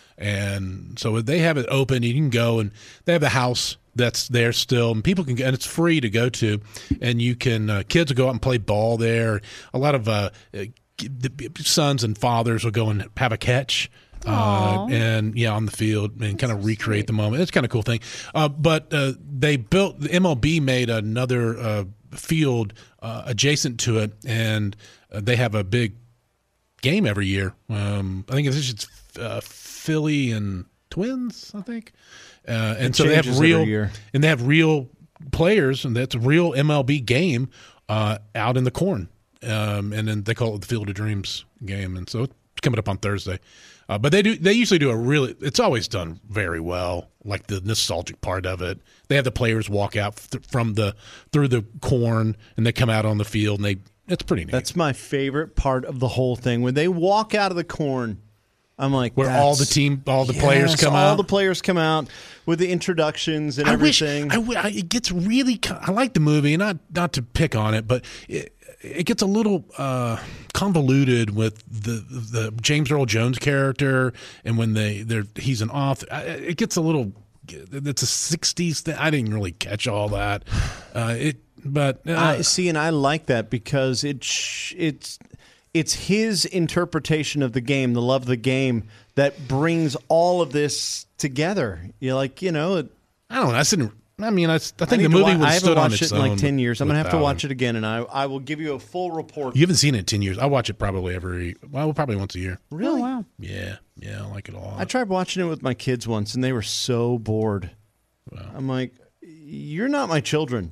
and so they have it open. You can go and they have the house that's there still, and people can and it's free to go to, and you can uh, kids will go out and play ball there. A lot of uh, uh, the sons and fathers will go and have a catch. Uh, and yeah, on the field and kind of recreate the moment. It's kind of a cool thing. Uh, but uh, they built the M L B made another uh, field uh, adjacent to it, and uh, they have a big game every year. Um, I think it's, it's uh, Philly and Twins. I think, uh, and It so they have changes every real year. and they have real players, and that's a real M L B game uh, out in the corn. Um, and then they call it the Field of Dreams game, and so it's coming up on Thursday. Uh, but they do. They usually do a really. It's always done very well. Like the nostalgic part of it. They have the players walk out th- from the through the corn, and they come out on the field, and they. It's pretty neat. That's my favorite part of the whole thing. When they walk out of the corn, I'm like, where all the that's- team, all the players Yes, come all out. the players come out with the introductions and I wish. everything. I, w- I, it gets really. co- I like the movie, and not not to pick on it, but it, it gets a little uh, convoluted with the the James Earl Jones character, and when they they're he's an author. I- It gets a little. It's a sixties thing. I didn't really catch all that. Uh, it, but uh, I see, and I like that because it sh- it's it's his interpretation of the game, the love of the game, that brings all of this together. You're like, you know, it, I don't know. I didn't. I mean, I, I think I the need to movie wa- was I haven't stood on watched its it in like own ten years. I'm gonna have to without watch him. it again, and I I will give you a full report. You haven't seen it in ten years. I watch it probably every. Well, probably once a year. Really? Oh, wow. Yeah, yeah, I like it a lot. I tried watching it with my kids once, and they were so bored. I'm like, you're not my children.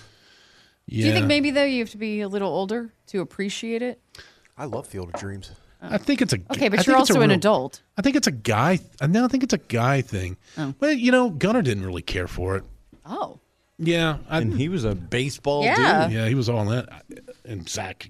yeah. Do you think maybe, though, you have to be a little older to appreciate it? I love Field of Dreams. I think it's a. Okay, I but think you're it's a also an real- adult. I think it's a guy. I no, I think it's a guy thing. Oh. But you know, Gunnar didn't really care for it. Oh. Yeah, I, And he was a baseball Yeah. dude. yeah, he was all in. And Zach,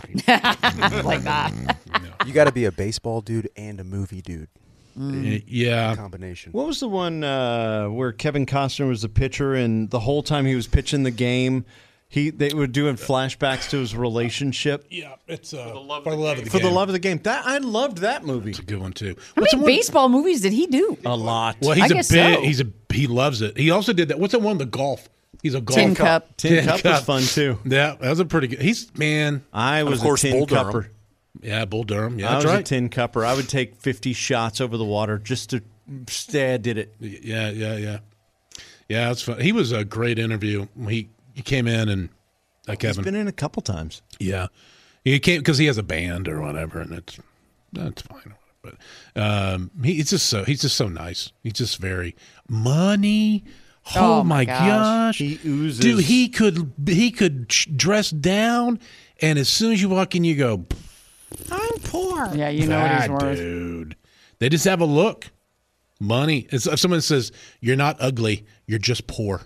Like that. You got to be a baseball dude and a movie dude. yeah, Combination. What was the one uh, where Kevin Costner was the pitcher, and the whole time he was pitching the game, he they were doing flashbacks to his relationship yeah. It's uh, for the love of the, love of the for game. the love of the game. That I loved that movie It's a good one too. How What's the many one- baseball movies did he do? a lot. Well, he's I a big. guess so. He's a he loves it. He also did that. What's that one? The golf. He's a golf. Tin Cup. Tin Cup was fun too. Yeah, that was a pretty good. He's man. I was of course, a tin Bull Durham. cupper. Yeah, Bull Durham. Yeah, I was that's a right. tin cupper. I would take fifty shots over the water just to stay. I did it. Yeah, yeah, yeah. Yeah, it's fun. He was a great interview. He he came in and uh, He's Kevin. been in a couple times. Yeah, he came because he has a band or whatever, and it's that's fine. But um, he, he's just so he's just so nice. He's just very money Oh, Oh, my my gosh. gosh. He oozes. Dude, he could he could sh- dress down, and as soon as you walk in, you go, I'm poor. Yeah, you know what he's That worth. dude. They just have a look. Money. It's, if someone says, you're not ugly, you're just poor.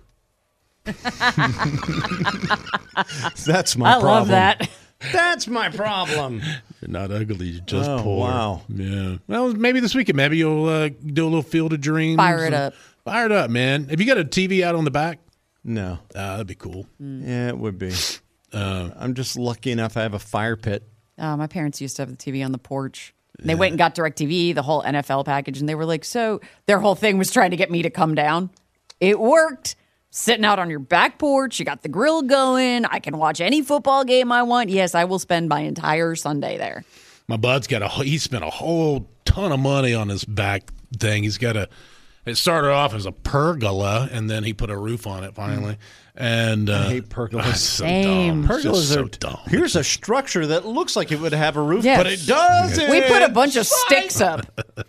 That's my I problem. love that. That's my problem. You're not ugly, you're just Oh, poor. wow. Yeah. Well, maybe this weekend, maybe you'll uh, do a little Field of Dreams. Fire it up. Fire it up, man. Have you got a T V out on the back? No. Uh, that'd be cool. Yeah, it would be. Uh, I'm just lucky enough I have a fire pit. Uh, my parents used to have the T V on the porch. And they went and got DirecTV, the whole N F L package, and they were like, so their whole thing was trying to get me to come down. It worked. Sitting out on your back porch, you got the grill going. I can watch any football game I want. Yes, I will spend my entire Sunday there. My bud's got a, he spent a whole ton of money on his back thing. He's got a, it started off as a pergola, and then he put a roof on it finally. And uh, I hate pergolas. so Same. dumb. It's just Pergolas so are dumb. Here's a structure that looks like it would have a roof, Yeah. but it doesn't. We put a bunch of sticks up.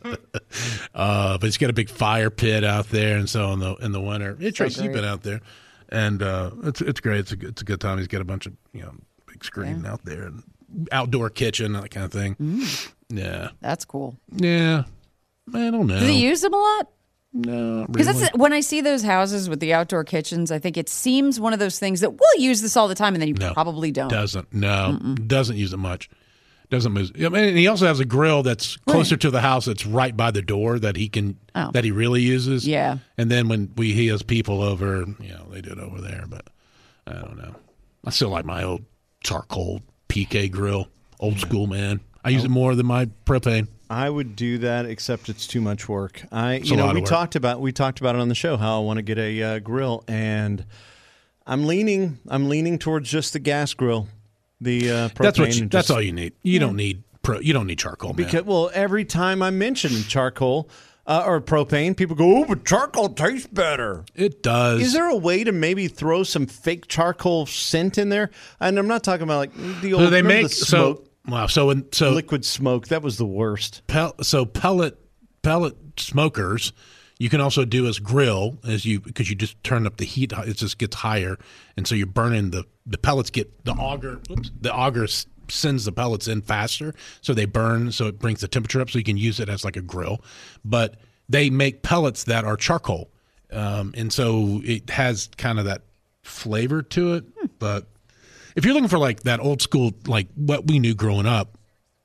Uh, but he's got a big fire pit out there, and so in the in the winter, yeah, Tracy, you've great. been out there, and uh, it's it's great. It's a good- it's a good time. He's got a bunch of you know big screen out there and outdoor kitchen, that kind of thing. Mm. Yeah, That's cool. yeah. I don't know. Does he use them a lot? no, Because really. that's when I see those houses with the outdoor kitchens, I think it seems one of those things that we'll use this all the time, and then you No. probably don't. Doesn't no doesn't use it much. Doesn't move. I mean, and he also has a grill that's closer to the house. That's right by the door that he can Oh. that he really uses. Yeah. And then when we he has people over, you know, they do it over there. But I don't know. I still like my old charcoal P K grill, old school man. I use it more than my propane. I would do that, except it's too much work. I, a you know, lot of we work. talked about we talked about it on the show how I want to get a uh, grill, and I'm leaning I'm leaning towards just the gas grill, the uh, propane. That's what. You, and that's just- all you need. You don't need pro. You don't need charcoal, man. Because well, every time I mention charcoal uh, or propane, people go, "Oh, but charcoal tastes better." It does. Is there a way to maybe throw some fake charcoal scent in there? And I'm not talking about like the old So they remember make the smoke, so wow. So in, so liquid smoke. That was the worst. Pel- so pellet pellet smokers you can also do as grill as you because you just turn up the heat. It just gets higher, and so you're burning the the pellets get the auger. Oops, the auger s- sends the pellets in faster, so they burn. So it brings the temperature up, so you can use it as like a grill. But they make pellets that are charcoal, um, and so it has kind of that flavor to it. But if you're looking for like that old school, like what we knew growing up,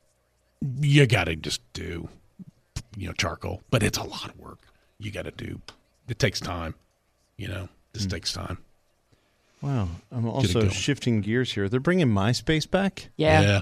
you got to just do, you know, charcoal. But it's a lot of work. You got to do. It takes time. You know, this takes time. Wow. I'm it also going. shifting gears here. They're bringing MySpace back? Yeah. Yeah.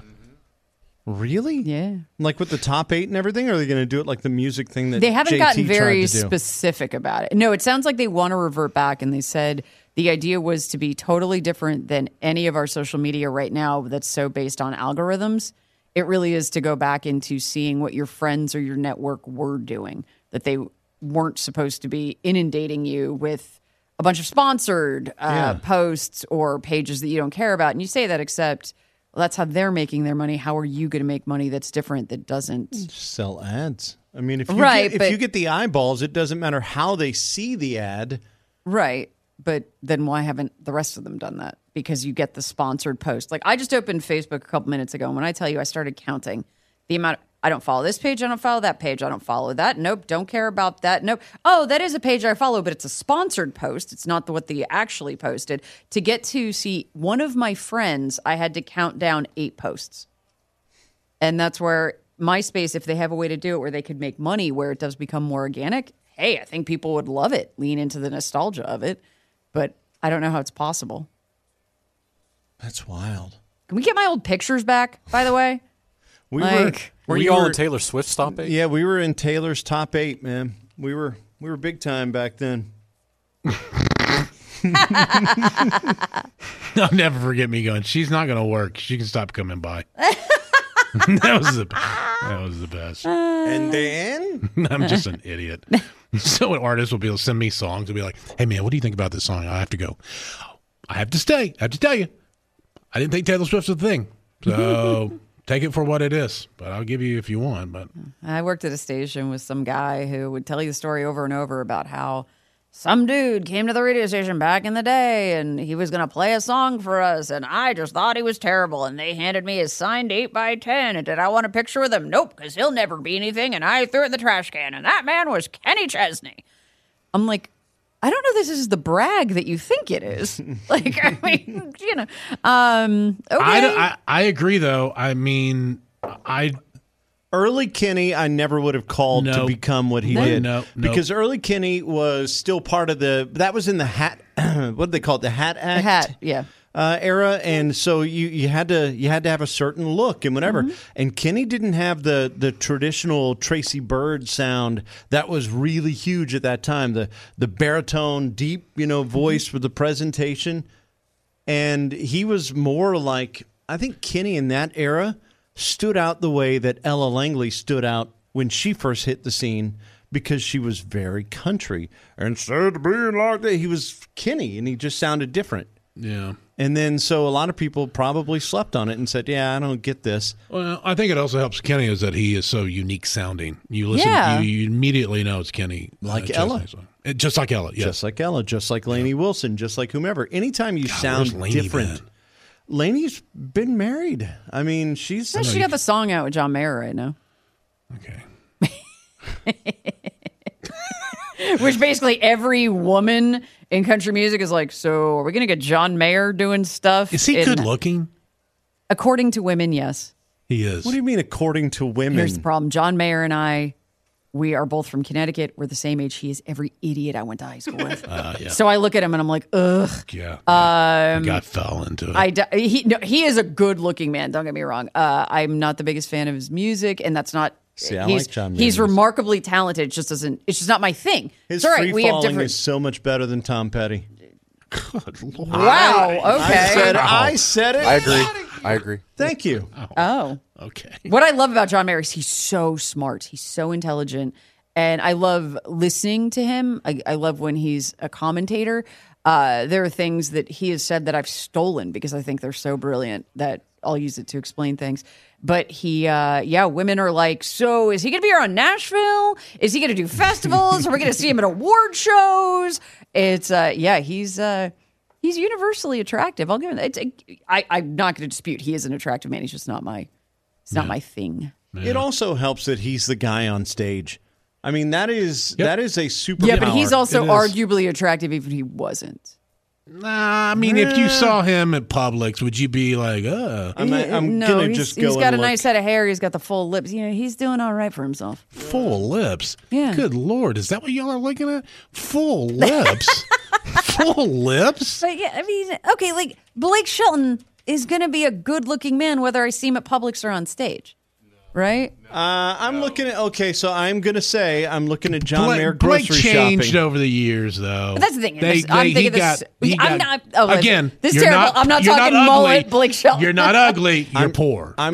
Really? Yeah. Like with the top eight and everything? Or are they going to do it like the music thing that They haven't J T gotten very tried to do? specific about it. No, it sounds like they want to revert back, and they said the idea was to be totally different than any of our social media right now that's so based on algorithms. It really is to go back into seeing what your friends or your network were doing, that they weren't supposed to be inundating you with a bunch of sponsored uh, Yeah. posts or pages that you don't care about. And you say that, except well, that's how they're making their money. How are you going to make money that's different, that doesn't? Sell ads. I mean, if you, Right, get, if but- you get the eyeballs, it doesn't matter how they see the ad. Right. But then why haven't the rest of them done that? Because you get the sponsored post. Like I just opened Facebook a couple minutes ago, and when I tell you I started counting the amount, I don't follow this page, I don't follow that page, I don't follow that. Nope, don't care about that. Nope. Oh, that is a page I follow, but it's a sponsored post. It's not the, what they actually posted. To get to see one of my friends, I had to count down eight posts. And that's where MySpace, if they have a way to do it where they could make money, where it does become more organic, hey, I think people would love it, lean into the nostalgia of it. But I don't know how it's possible. That's wild. Can we get my old pictures back, by the way? We Like- were, Were we you all were- in Taylor Swift's top eight? Yeah, we were in Taylor's top eight, man. We were we were big time back then. I'll never forget me going, she's not going to work. She can stop coming by. that was the that was the best. And then I'm just an idiot. So an artist will be able to send me songs and be like, hey, man, what do you think about this song? I have to go, I have to stay. I have to tell you. I didn't think Taylor Swift's a thing. So take it for what it is. But I'll give you if you want. But I worked at a station with some guy who would tell you the story over and over about how some dude came to the radio station back in the day and he was going to play a song for us and I just thought he was terrible and they handed me his signed eight by ten and did I want a picture with him? Nope, because he'll never be anything and I threw it in the trash can and that man was Kenny Chesney. I'm like, I don't know this is the brag that you think it is. Like, I mean, you know. Um, okay. I, don't- I, I agree, though. I mean, I... Early Kenny, I never would have called to Nope. become what he No. did. No, nope. Because early Kenny was still part of the, that was in the hat, what did they call it? The Hat Act? The hat, yeah. Uh, era, and so you, you had to you had to have a certain look and whatever. Mm-hmm. And Kenny didn't have the the traditional Tracy Byrd sound that was really huge at that time. The the baritone, deep, you know, voice with the presentation, and he was more like, I think Kenny in that era stood out the way that Ella Langley stood out when she first hit the scene, because she was very country. Instead of being like that, he was Kenny, and he just sounded different. Yeah. And then, so a lot of people probably slept on it and said, yeah, I don't get this. Well, I think it also helps Kenny is that he is so unique sounding. You listen, Yeah. you, you immediately know it's Kenny. Like uh, Ella. Chesney. Uh, Just like Ella, yes. Just like Ella, just like Lainey Wilson, just like whomever. Anytime you God, sound where's Lainey different. been? Lainey's been married. I mean, she's... Yeah, she got the song out with John Mayer right now. Okay. Which basically every woman in country music is like, so are we going to get John Mayer doing stuff? Is he in- good looking? According to women, yes. He is. What do you mean, according to women? Here's the problem. John Mayer and I, we are both from Connecticut. We're the same age. He is every idiot I went to high school with. Uh, yeah. So I look at him and I'm like, ugh. Yeah. Um, the guy fell into it. I d- he no, he is a good looking man. Don't get me wrong. Uh, I'm not the biggest fan of his music, and that's not. See, I he's, like John Mayer. He's remarkably talented. It just doesn't. It's just not my thing. His it's all right. free We have falling different. is so much better than Tom Petty. Good Lord. Wow. Okay. I said, I said it. I agree. I agree. Thank you. Oh. Okay. What I love about John Mayer is he's so smart. He's so intelligent. And I love listening to him. I, I love when he's a commentator. Uh, there are things that he has said that I've stolen because I think they're so brilliant that I'll use it to explain things. But he, uh, yeah, women are like, so is he going to be here on Nashville? Is he going to do festivals? Are we going to see him at award shows? It's, uh, yeah, he's, uh, he's universally attractive. I'll give him that. It's, I, I'm not going to dispute he is an attractive man. He's just not my, it's not my thing. It also helps that he's the guy on stage. I mean, that is Yep. that is a superpower. Yeah, but he's also It is. arguably attractive even if he wasn't. Nah, I mean, if you saw him at Publix, would you be like, uh, I'm, I'm no, gonna he's, just go he's got and a look. nice head of hair. He's got the full lips. You know, he's doing all right for himself. full lips? Yeah. Good Lord. Is that what y'all are looking at? Full lips? Full lips? But yeah, I mean, okay, like Blake Shelton is going to be a good-looking man whether I see him at Publix or on stage, right? Uh, I'm looking at okay, so I'm gonna say I'm looking at John Blake, Mayer Blake grocery changed shopping. over the years, though. But that's the thing. They, This- I'm they- thinking he this- got, he I'm got- not- oh, listen, again, this is you're terrible. not- I'm not you're talking ugly. mullet, Blake Shelton. You're not ugly. You're poor. I'm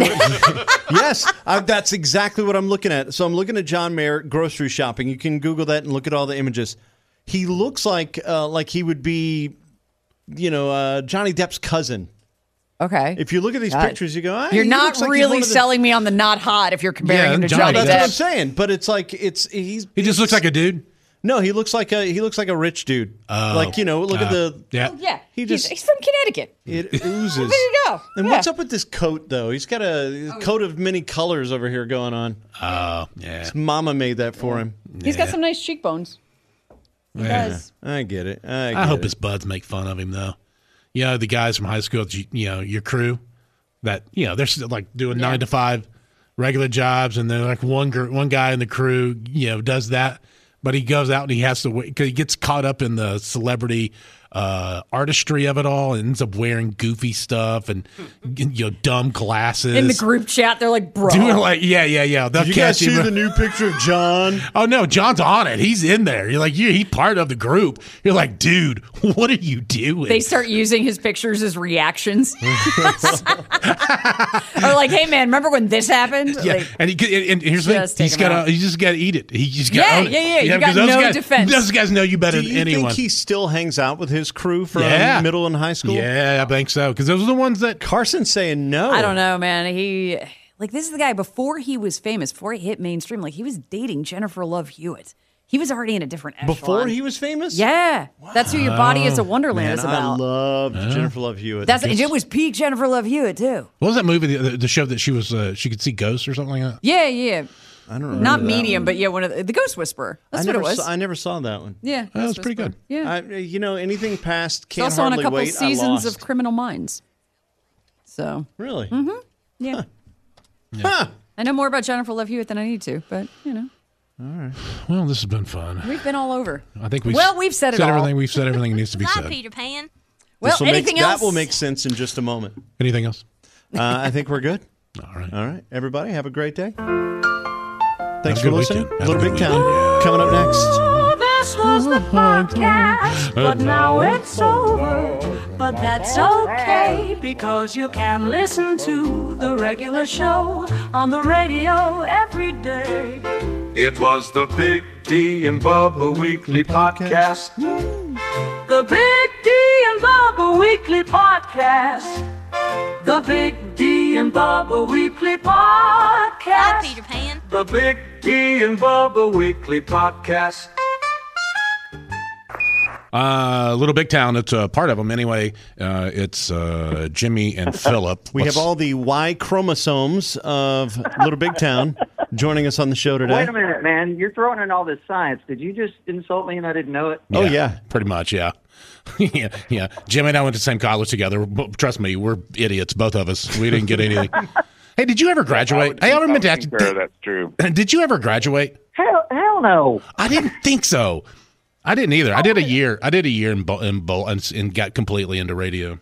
yes, I, that's exactly what I'm looking at. So I'm looking at John Mayer grocery shopping. You can Google that and look at all the images. He looks like uh, like he would be, you know, uh, Johnny Depp's cousin. Okay. If you look at these God. pictures, you go, ah, You're he not looks like he's really one of the- selling me on the not hot if you're comparing Yeah, him to Johnny Johnny That's what I'm Depp. saying. But it's like it's he's He just looks like a dude. no. He looks like a he looks like a rich dude. Oh, like you know, look at uh, the Yeah. Yeah. He he's, just- he's from Connecticut. it oozes. There you go. And Yeah. what's up with this coat though? He's got a coat of many colors over here going on. Oh, yeah. His mama made that for him. He's got some nice cheekbones. He Yeah. does. I get it. I, I get hope it. his buds make fun of him, though. You know, the guys from high school, that you, you know, your crew, that, you know, they're still, like doing Yeah. nine to five regular jobs, and they're like one gr- one guy in the crew, you know, does that, but he goes out and he has to wait because he gets caught up in the celebrity uh, artistry of it all and ends up wearing goofy stuff and, you know, dumb glasses. In the group chat, they're like, bro. Doing like, yeah, yeah, yeah. They'll Did you guys catch him. see the new picture of John? Oh no, John's on it. He's in there. You're like, yeah, he's part of the group. You're like, dude, what are you doing? They start using his pictures as reactions. Or like, hey man, remember when this happened? yeah, Like, and, he, and, and here's the thing: Just take he's him got out. to, he just got to eat it. He just got Yeah, own it. yeah, yeah. You 'cause got those no guys, defense. Those guys know you better Do than you anyone. think he still hangs out with his crew from Yeah. middle and high school? Yeah, I think so. Because those are the ones that. Carson's saying no. I don't know, man. He like this is the guy before he was famous, before he hit mainstream. Like he was dating Jennifer Love Hewitt. He was already in a different echelon. Before he was famous? Yeah. That's who Your Body is a Wonderland Man, is I about. loved Jennifer Love Hewitt. That's It was peak Jennifer Love Hewitt, too. What was that movie? The, the show that she was uh, she could see ghosts or something like that. Yeah, yeah. I don't remember Not that Medium, one. but yeah, one of the, the Ghost Whisperer. That's I what never it was. Saw, I never saw that one. Yeah. That was Ghost pretty Whisperer. good. Yeah. I, you know, anything past It's Can't also on Hardly a couple Wait, seasons I lost. of Criminal Minds. So, Really? mm-hmm. Yeah. Huh. I know more about Jennifer Love Hewitt than I need to, but, you know, Well, this has been fun. we've been all over. I think we've Well, we've said it all. everything. We've said everything that needs to be Bye, said. Peter Pan. Well, This'll make- anything else? That will make sense in just a moment. Anything else? Uh, I think we're good. All right. All right. Everybody, have a great day. Have Thanks a for good listening. weekend. Have Little a Big good Town weekend. coming up next. Oh, this was the podcast, but now it's over. But that's okay, because you can listen to the regular show on the radio every day. It was the Big D and Bubba Weekly Podcast. The Big D and Bubba Weekly Podcast. The Big D and Bubba Weekly Bye, Podcast. Peter Pan. The Big D and Bubba Weekly Podcast. Uh, Little Big Town. It's a part of them anyway. Uh, it's uh, Jimmy and Philip. We What's- have all the Y chromosomes of Little Big Town joining us on the show today. Wait a minute, man. You're throwing in all this science. Did you just insult me and I didn't know it? Oh, yeah. pretty much. Yeah, yeah, yeah. Jimmy and I went to the same college together. But trust me, we're idiots, both of us. We didn't get anything. Hey, did you ever graduate? Hey, I remember that. Sure, that's true. Did you ever graduate? Hell, hell no. I didn't think so. I didn't either. I did a year. I did a year in Bo- in Bo- and, and got completely into radio.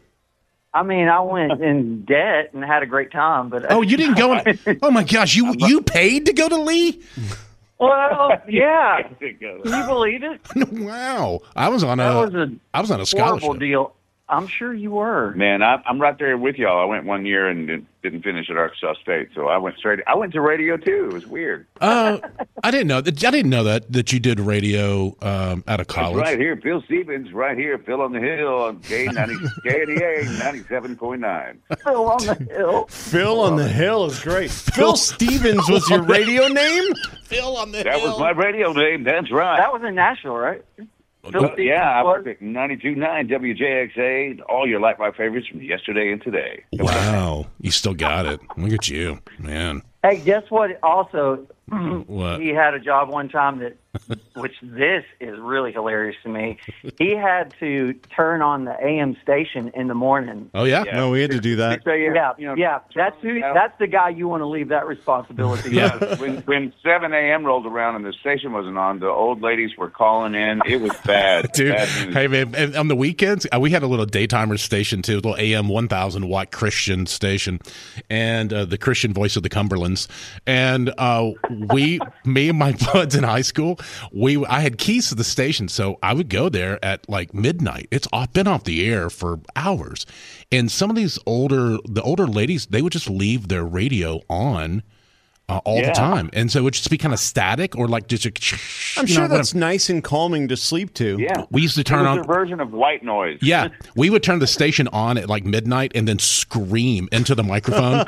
I mean, I went in debt and had a great time, but Oh, you didn't go? In, oh my gosh, you you paid to go to Lee? well, yeah. Can you believe it? Wow, I was on a, That was a I was on a horrible scholarship. deal. I'm sure you were. Man, I, I'm right there with y'all. I went one year and didn't, didn't finish at Arkansas State, so I went straight. I went to radio too. It was weird. Uh, I didn't know that. I didn't know that that you did radio um, out of college. Right here, Phil Stevens. Right here, Phil on the Hill on K ninety K N E A ninety-seven point nine. Phil on the hill. Phil on the Hill is great. Phil Stevens was your radio name? Phil on the That Hill. was my radio name. That's right. That was in Nashville, right? Phil Uh, Stevens yeah, I was- worked at ninety-two point nine W J X A. All your like my favorites from yesterday and today. Wow, you still got it. Look at you, man. Hey, guess what? Also, What? he had a job one time that, which this is really hilarious to me. He had to turn on the A M station in the morning. Oh yeah. Yeah. No, we had to do that. So, yeah, Yeah, you know, yeah. That's who. That's the guy you want to leave that responsibility. Yeah. to. when when seven a.m. rolled around and the station wasn't on, the old ladies were calling in. It was bad. Dude, Bad news. hey man, and on the weekends uh, we had a little daytimer station too, a little A M one thousand watt Christian station, and uh, the Christian voice of the Cumberlands. And uh, we, me and my buds in high school, we I had keys to the station, so I would go there at like midnight. It's off, been off the air for hours, and some of these older, the older ladies, they would just leave their radio on. Uh, all Yeah. the time, and so it would just be kind of static or like just. A, I'm you sure know, that's nice and calming to sleep to. Yeah, We used to turn it was on- their version of white noise. Yeah, we would turn the station on at like midnight and then scream into the microphone.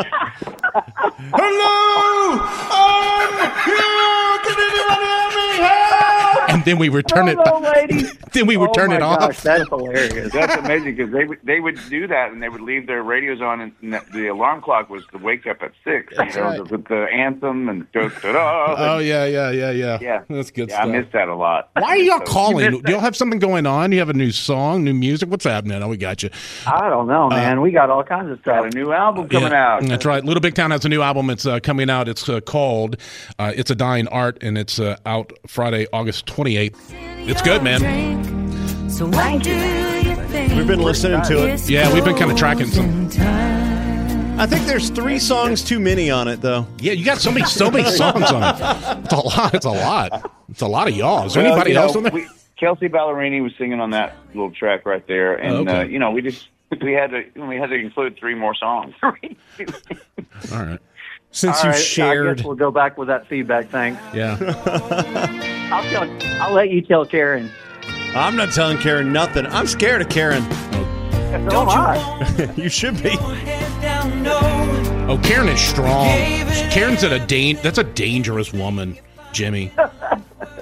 Hello! I'm here! Can anyone hear me? Help! And then we would turn it. Hello, ladies. Then we would Oh turn my it gosh, off. that's hilarious. That's amazing because they would they would do that and they would leave their radios on and the, the alarm clock was to wake up at six. You know, right. with the anthem and da, da, da, Oh yeah, yeah, yeah, yeah. yeah, That's good yeah, stuff. I miss that a lot. Why are y'all So- calling? Do y'all have something going on? You have a new song, new music? What's happening? Oh, we got you. I don't know, man. we got all kinds of Got stuff. a new album coming Yeah, out. That's right. Little Big Town has a new album. It's uh, coming out. It's uh, called uh, "It's a Dying Art," and it's uh, out Friday, August twenty-eighth. It's good, man. So why do you think We've been listening to it. Yeah, we've been kind of tracking some. I think there's three songs too many on it, though. Yeah, you got so many, so many songs on it. It's a lot. It's a lot. It's a lot of y'all. Is there Well, anybody you know, else on there? We, Kelsey Ballerini was singing on that little track right there, and Oh, okay. uh, you know we just we had to we had to include three more songs. All right. Since All you right, I shared. guess we'll go back with that feedback thing. Yeah. I'll tell. I'll let you tell Karen. I'm not telling Karen nothing. I'm scared of Karen. So am I. You should be. Oh, Karen is strong. Karen's at a dan- That's a dangerous woman, Jimmy.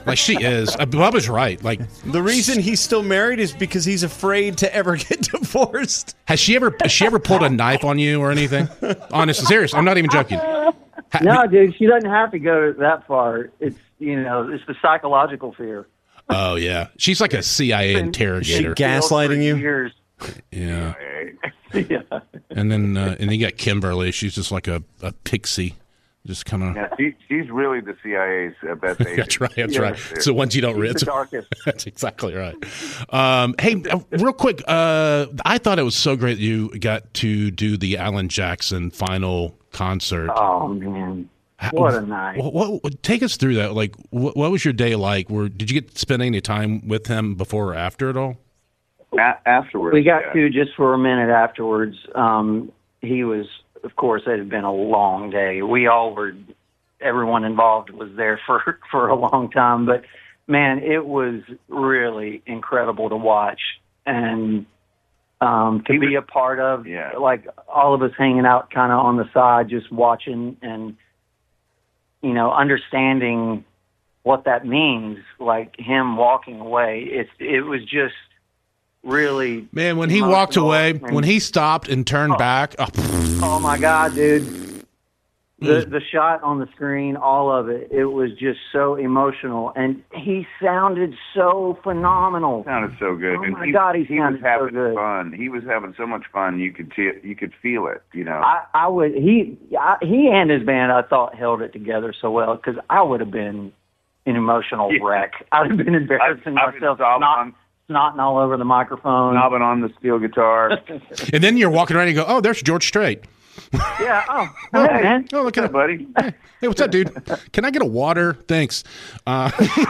Like she is. Uh, Bubba's right. Like the reason he's still married is because he's afraid to ever get divorced. Has she ever? Has she ever pulled a knife on you or anything? Honestly, serious. I'm not even joking. No, dude, she doesn't have to go that far. It's you know, it's the psychological fear. Oh yeah, she's like a C I A interrogator. She gaslighting you. Years. Yeah. yeah. And then uh, and then you got Kimberly. She's just like a, a pixie, just kind of. Yeah, she, she's really the C I A's uh, best agent. That's right. That's Yeah. right. It's the ones you don't read. The darkest. That's exactly right. Um, hey, uh, real quick, uh, I thought it was so great that you got to do the Alan Jackson final concert. Oh man, what a night! What, what, what- take us through that. Like, what, what was your day like? Were did you get to spend any time with him before or after it all? A- afterwards, We got yeah. to just for a minute afterwards. Um, he was, of course, it had been a long day. We all were, everyone involved was there for for a long time. But man, it was really incredible to watch and um, to be a part of. Yeah. Like all of us hanging out, kind of on the side, just watching and you know understanding what that means. Like him walking away, it's it was just. Really, Man, when he walked emotional away, and- when he stopped and turned Oh. back, oh, Oh my God, dude! The the shot on the screen, all of it, it was just so emotional, and he sounded so phenomenal. Sounded so good. Oh and my he, God, he he was sounded so having good. fun. He was having so much fun. You could see it. You could feel it. You know. I, I would he I, he and his band, I thought, held it together so well because I would have been an emotional Yeah. wreck. I would have been embarrassing I've been myself, sobbing not on- snotting all over the microphone. Knobbing on the steel guitar. and then you're walking around and you go, oh, there's George Strait. Yeah. Oh, hey, man. Oh, look at Hey, buddy. Hey, what's up, dude? Can I get a water? Thanks. Uh,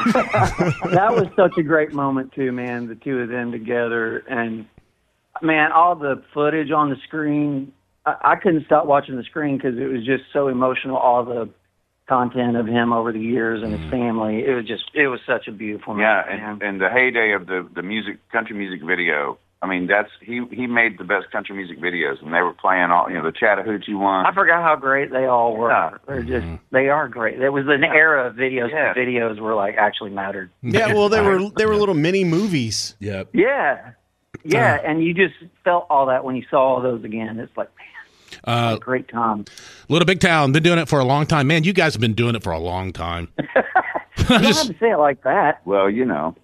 That was such a great moment too, man. The two of them together, and man, all the footage on the screen. I, I couldn't stop watching the screen because it was just so emotional. All the content of him over the years and his family. It was just, it was such a beautiful Yeah, night, man. and, and the heyday of the the music, country music video. I mean, that's he he made the best country music videos, and they were playing all you know the Chattahoochee one. I forgot how great they all were. Yeah. They're just, they are great. There was an era of videos. Yeah. Videos were like actually mattered. Yeah, well, they were they were little mini movies. Yep. Yeah, yeah, and you just felt all that when you saw all those again. It's like, man, uh, what a great time. Little Big Town, been doing it for a long time. Man, you guys have been doing it for a long time. You don't have to say it like that. Well, you know,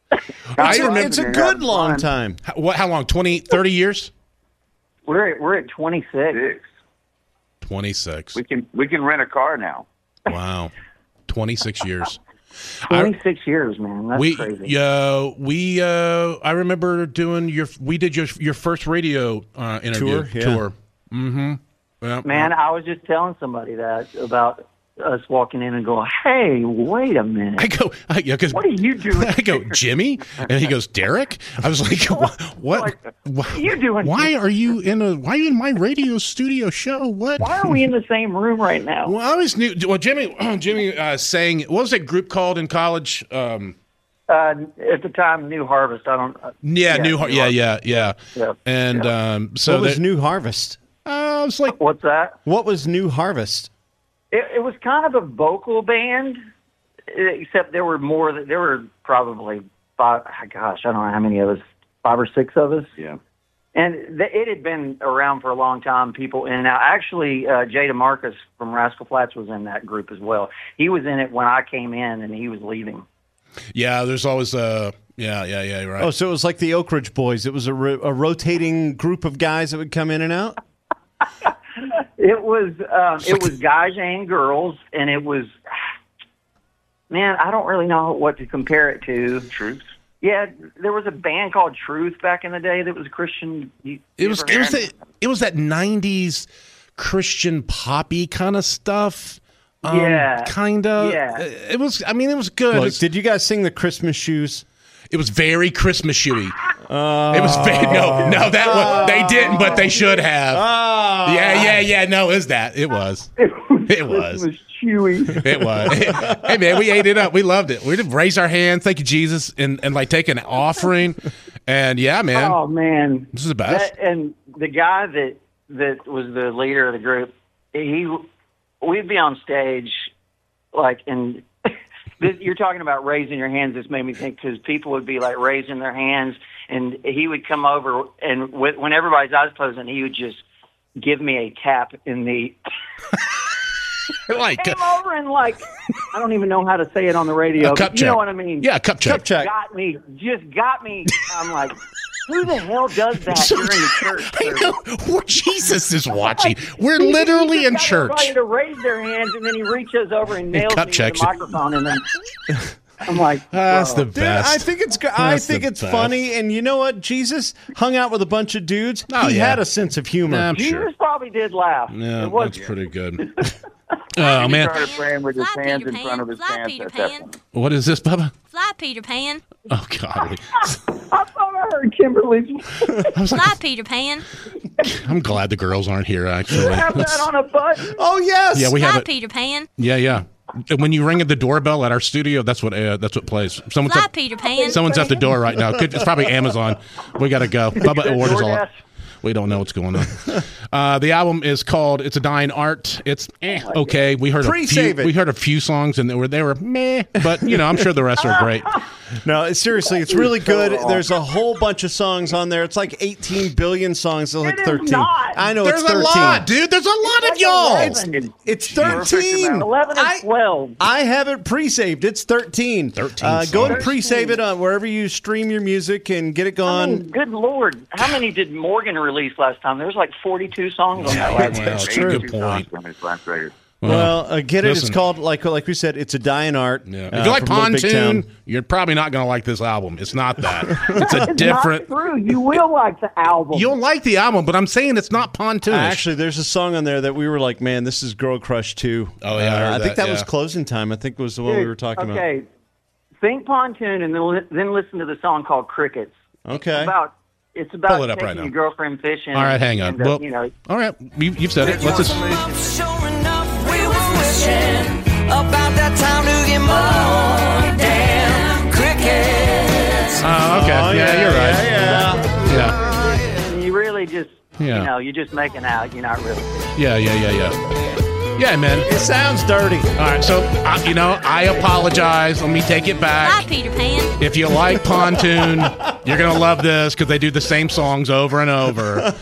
I It's a, remember- it's a good long time. How, what, how long? twenty, thirty years? We're at, we're at twenty-six. six. twenty-six. We can we can rent a car now. Wow. twenty-six years. I, twenty-six years, man. That's we, crazy. uh, we, uh, I remember doing your, we did your, your first radio uh, interview Tour, yeah. tour. Mm-hmm. Yeah. Man, I was just telling somebody that about us walking in and going, "Hey, wait a minute! I go, I, yeah, because What are you doing? I go, Jimmy, and he goes, Derek. I was like, what? What, What are you doing? Why are you in a? Why are you in my radio studio show? What? Why are we in the same room right now?" Well, I always knew. Well, Jimmy, Jimmy uh, sang. What was that group called in college? Um, Uh, at the time, New Harvest. I don't. Uh, yeah, New. Har- yeah, yeah, yeah. Yeah. And um, so what was that- New Harvest? Uh, I was like, What's that? What was New Harvest? It, it was kind of a vocal band, except there were more. There were probably five. Gosh, I don't know how many of us. Five or six of us. Yeah. And th- it had been around for a long time, people in and out. Actually, uh, Jay DeMarcus from Rascal Flatts was in that group as well. He was in it when I came in, and he was leaving. yeah. There's always a. Yeah, yeah, yeah. Right. Oh, so it was like the Oak Ridge Boys. It was a, ro- a rotating group of guys that would come in and out. It was um, it was guys and girls, and it was, man, I don't really know what to compare it to. Truth. Yeah, there was a band called Truth back in the day that was Christian. You, It you was ever it was heard that it was that nineties Christian poppy kind of stuff. Um, Yeah. kind of. Yeah. It was. I mean, it was good. Look, It's- did you guys sing the Christmas shoes? It was very Christmas shoey. It was very, no, no, that one they didn't, but they should have. Oh. Yeah, yeah, yeah. No, it was that. It was. It was. Christmas Chewy. It was. Hey man, we ate it up. We loved it. We did raise our hands, thank you Jesus, and and like take an offering. And yeah, man, Oh man, this is the best. That- and the guy that that was the leader of the group, he we'd be on stage, like, and this, you're talking about raising your hands. This made me think because people would be like raising their hands, and he would come over, and with, when everybody's eyes closed, and he would just give me a tap in the. Like came over and like I don't even know how to say it on the radio. A cup but you check. know what I mean? Yeah, cup check. Cup check. Got me, just got me. I'm like, who the hell does that So- during the church? I service? know. Jesus is watching. We're He- he literally just in got church. everybody to raise their hands, and then he reaches over and nails cup me checks with it. the microphone, and then I'm like, That's whoa. the Dude, best. I think it's go- I That's think the it's best. funny, and you know what? Jesus hung out with a bunch of dudes. Oh, he yeah. had a sense of humor. I'm Jesus sure. probably did laugh. Yeah, it was that's pretty good. Oh, He man. started praying with his Fly, hands Peter in front of his Pan. Fly, pants Peter at that Pan. point. What is this, Bubba? Fly, Peter Pan. Oh, God. I thought I heard Kimberly Fly, Peter Pan. I'm glad the girls aren't here, actually. have that on a button. Oh yes. Yeah, we have Fly, it. Peter Pan. Yeah, yeah. When you ring at the doorbell at our studio, that's what uh, that's what plays. Someone's Fly, at, Peter Pan. someone's at the door right now. Could, it's probably Amazon. We got to go. Bubba orders all. DoorDash. We don't know what's going on. Uh, the album is called "It's a Dying Art." It's eh, okay. We heard a few. Pre-save it. We heard a few songs, and they were they were meh. But you know, I'm sure the rest are great. No, it's- seriously, it's really good. There's a whole bunch of songs on there. It's like eighteen billion songs. There's like It is thirteen. not. I know There's it's a thirteen. lot, dude. There's a lot of y'all. eleven. It's Perfect thirteen. amount. eleven and I, twelve. I have it pre-saved. It's thirteen. thirteen Uh, go and songs. pre-save it on wherever you stream your music and get it I going. mean, good Lord. How many did Morgan release last time? There was like forty-two songs on that last Well, That's it's true. a good point. From his last record. Well, uh, get it. It's listen. called like like we said. It's a dying art. Yeah. uh, If you like from Little Big Pontoon, Town. you're probably not going to like this album. It's not that. It's a It's different. not true. You will like the album. You'll like the album, but I'm saying it's not Pontoon. Actually, there's a song on there that we were like, man, this is Girl Crush too. Oh, yeah, I heard I think that, that was yeah. closing time. I think it was the one we Dude, were talking okay. Think Pontoon, and then li- then listen to the song called Crickets. about. Okay. About it's about Pull it up taking right now. your girlfriend fishing. All right, hang on. and, uh, Well, you know, all right, you, you've said it. Let's just. Sure enough, we were wishing about that time to get more damn crickets. Oh, okay. Oh, yeah, you're right. Yeah, Yeah, and you really just, Yeah. you know, you're just making out. You're not really. yeah, yeah, yeah, yeah. Yeah, man. It sounds dirty. All right, so uh, you know, I apologize. Let me take it Fly, back. Peter Pan. If you like Pontoon, you're gonna love this because they do the same songs over and over.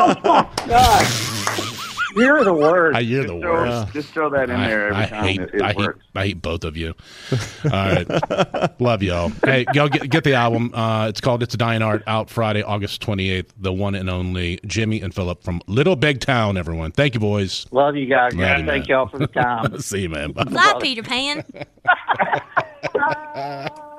God, you're the worst. I hear the Just throw, worst. just throw that in there every I, I time hate, it, it I hate, works. I hate both of you. All right, love y'all. Hey, y'all get, get the album. Uh, it's called "It's a Dying Art." Out Friday, August twenty-eighth. The one and only Jimmy and Philip from Little Big Town. Everyone, thank you, boys. Love you guys. Love you, Thank man. y'all for the time. See you, man. Bye. Fly, Peter Pan.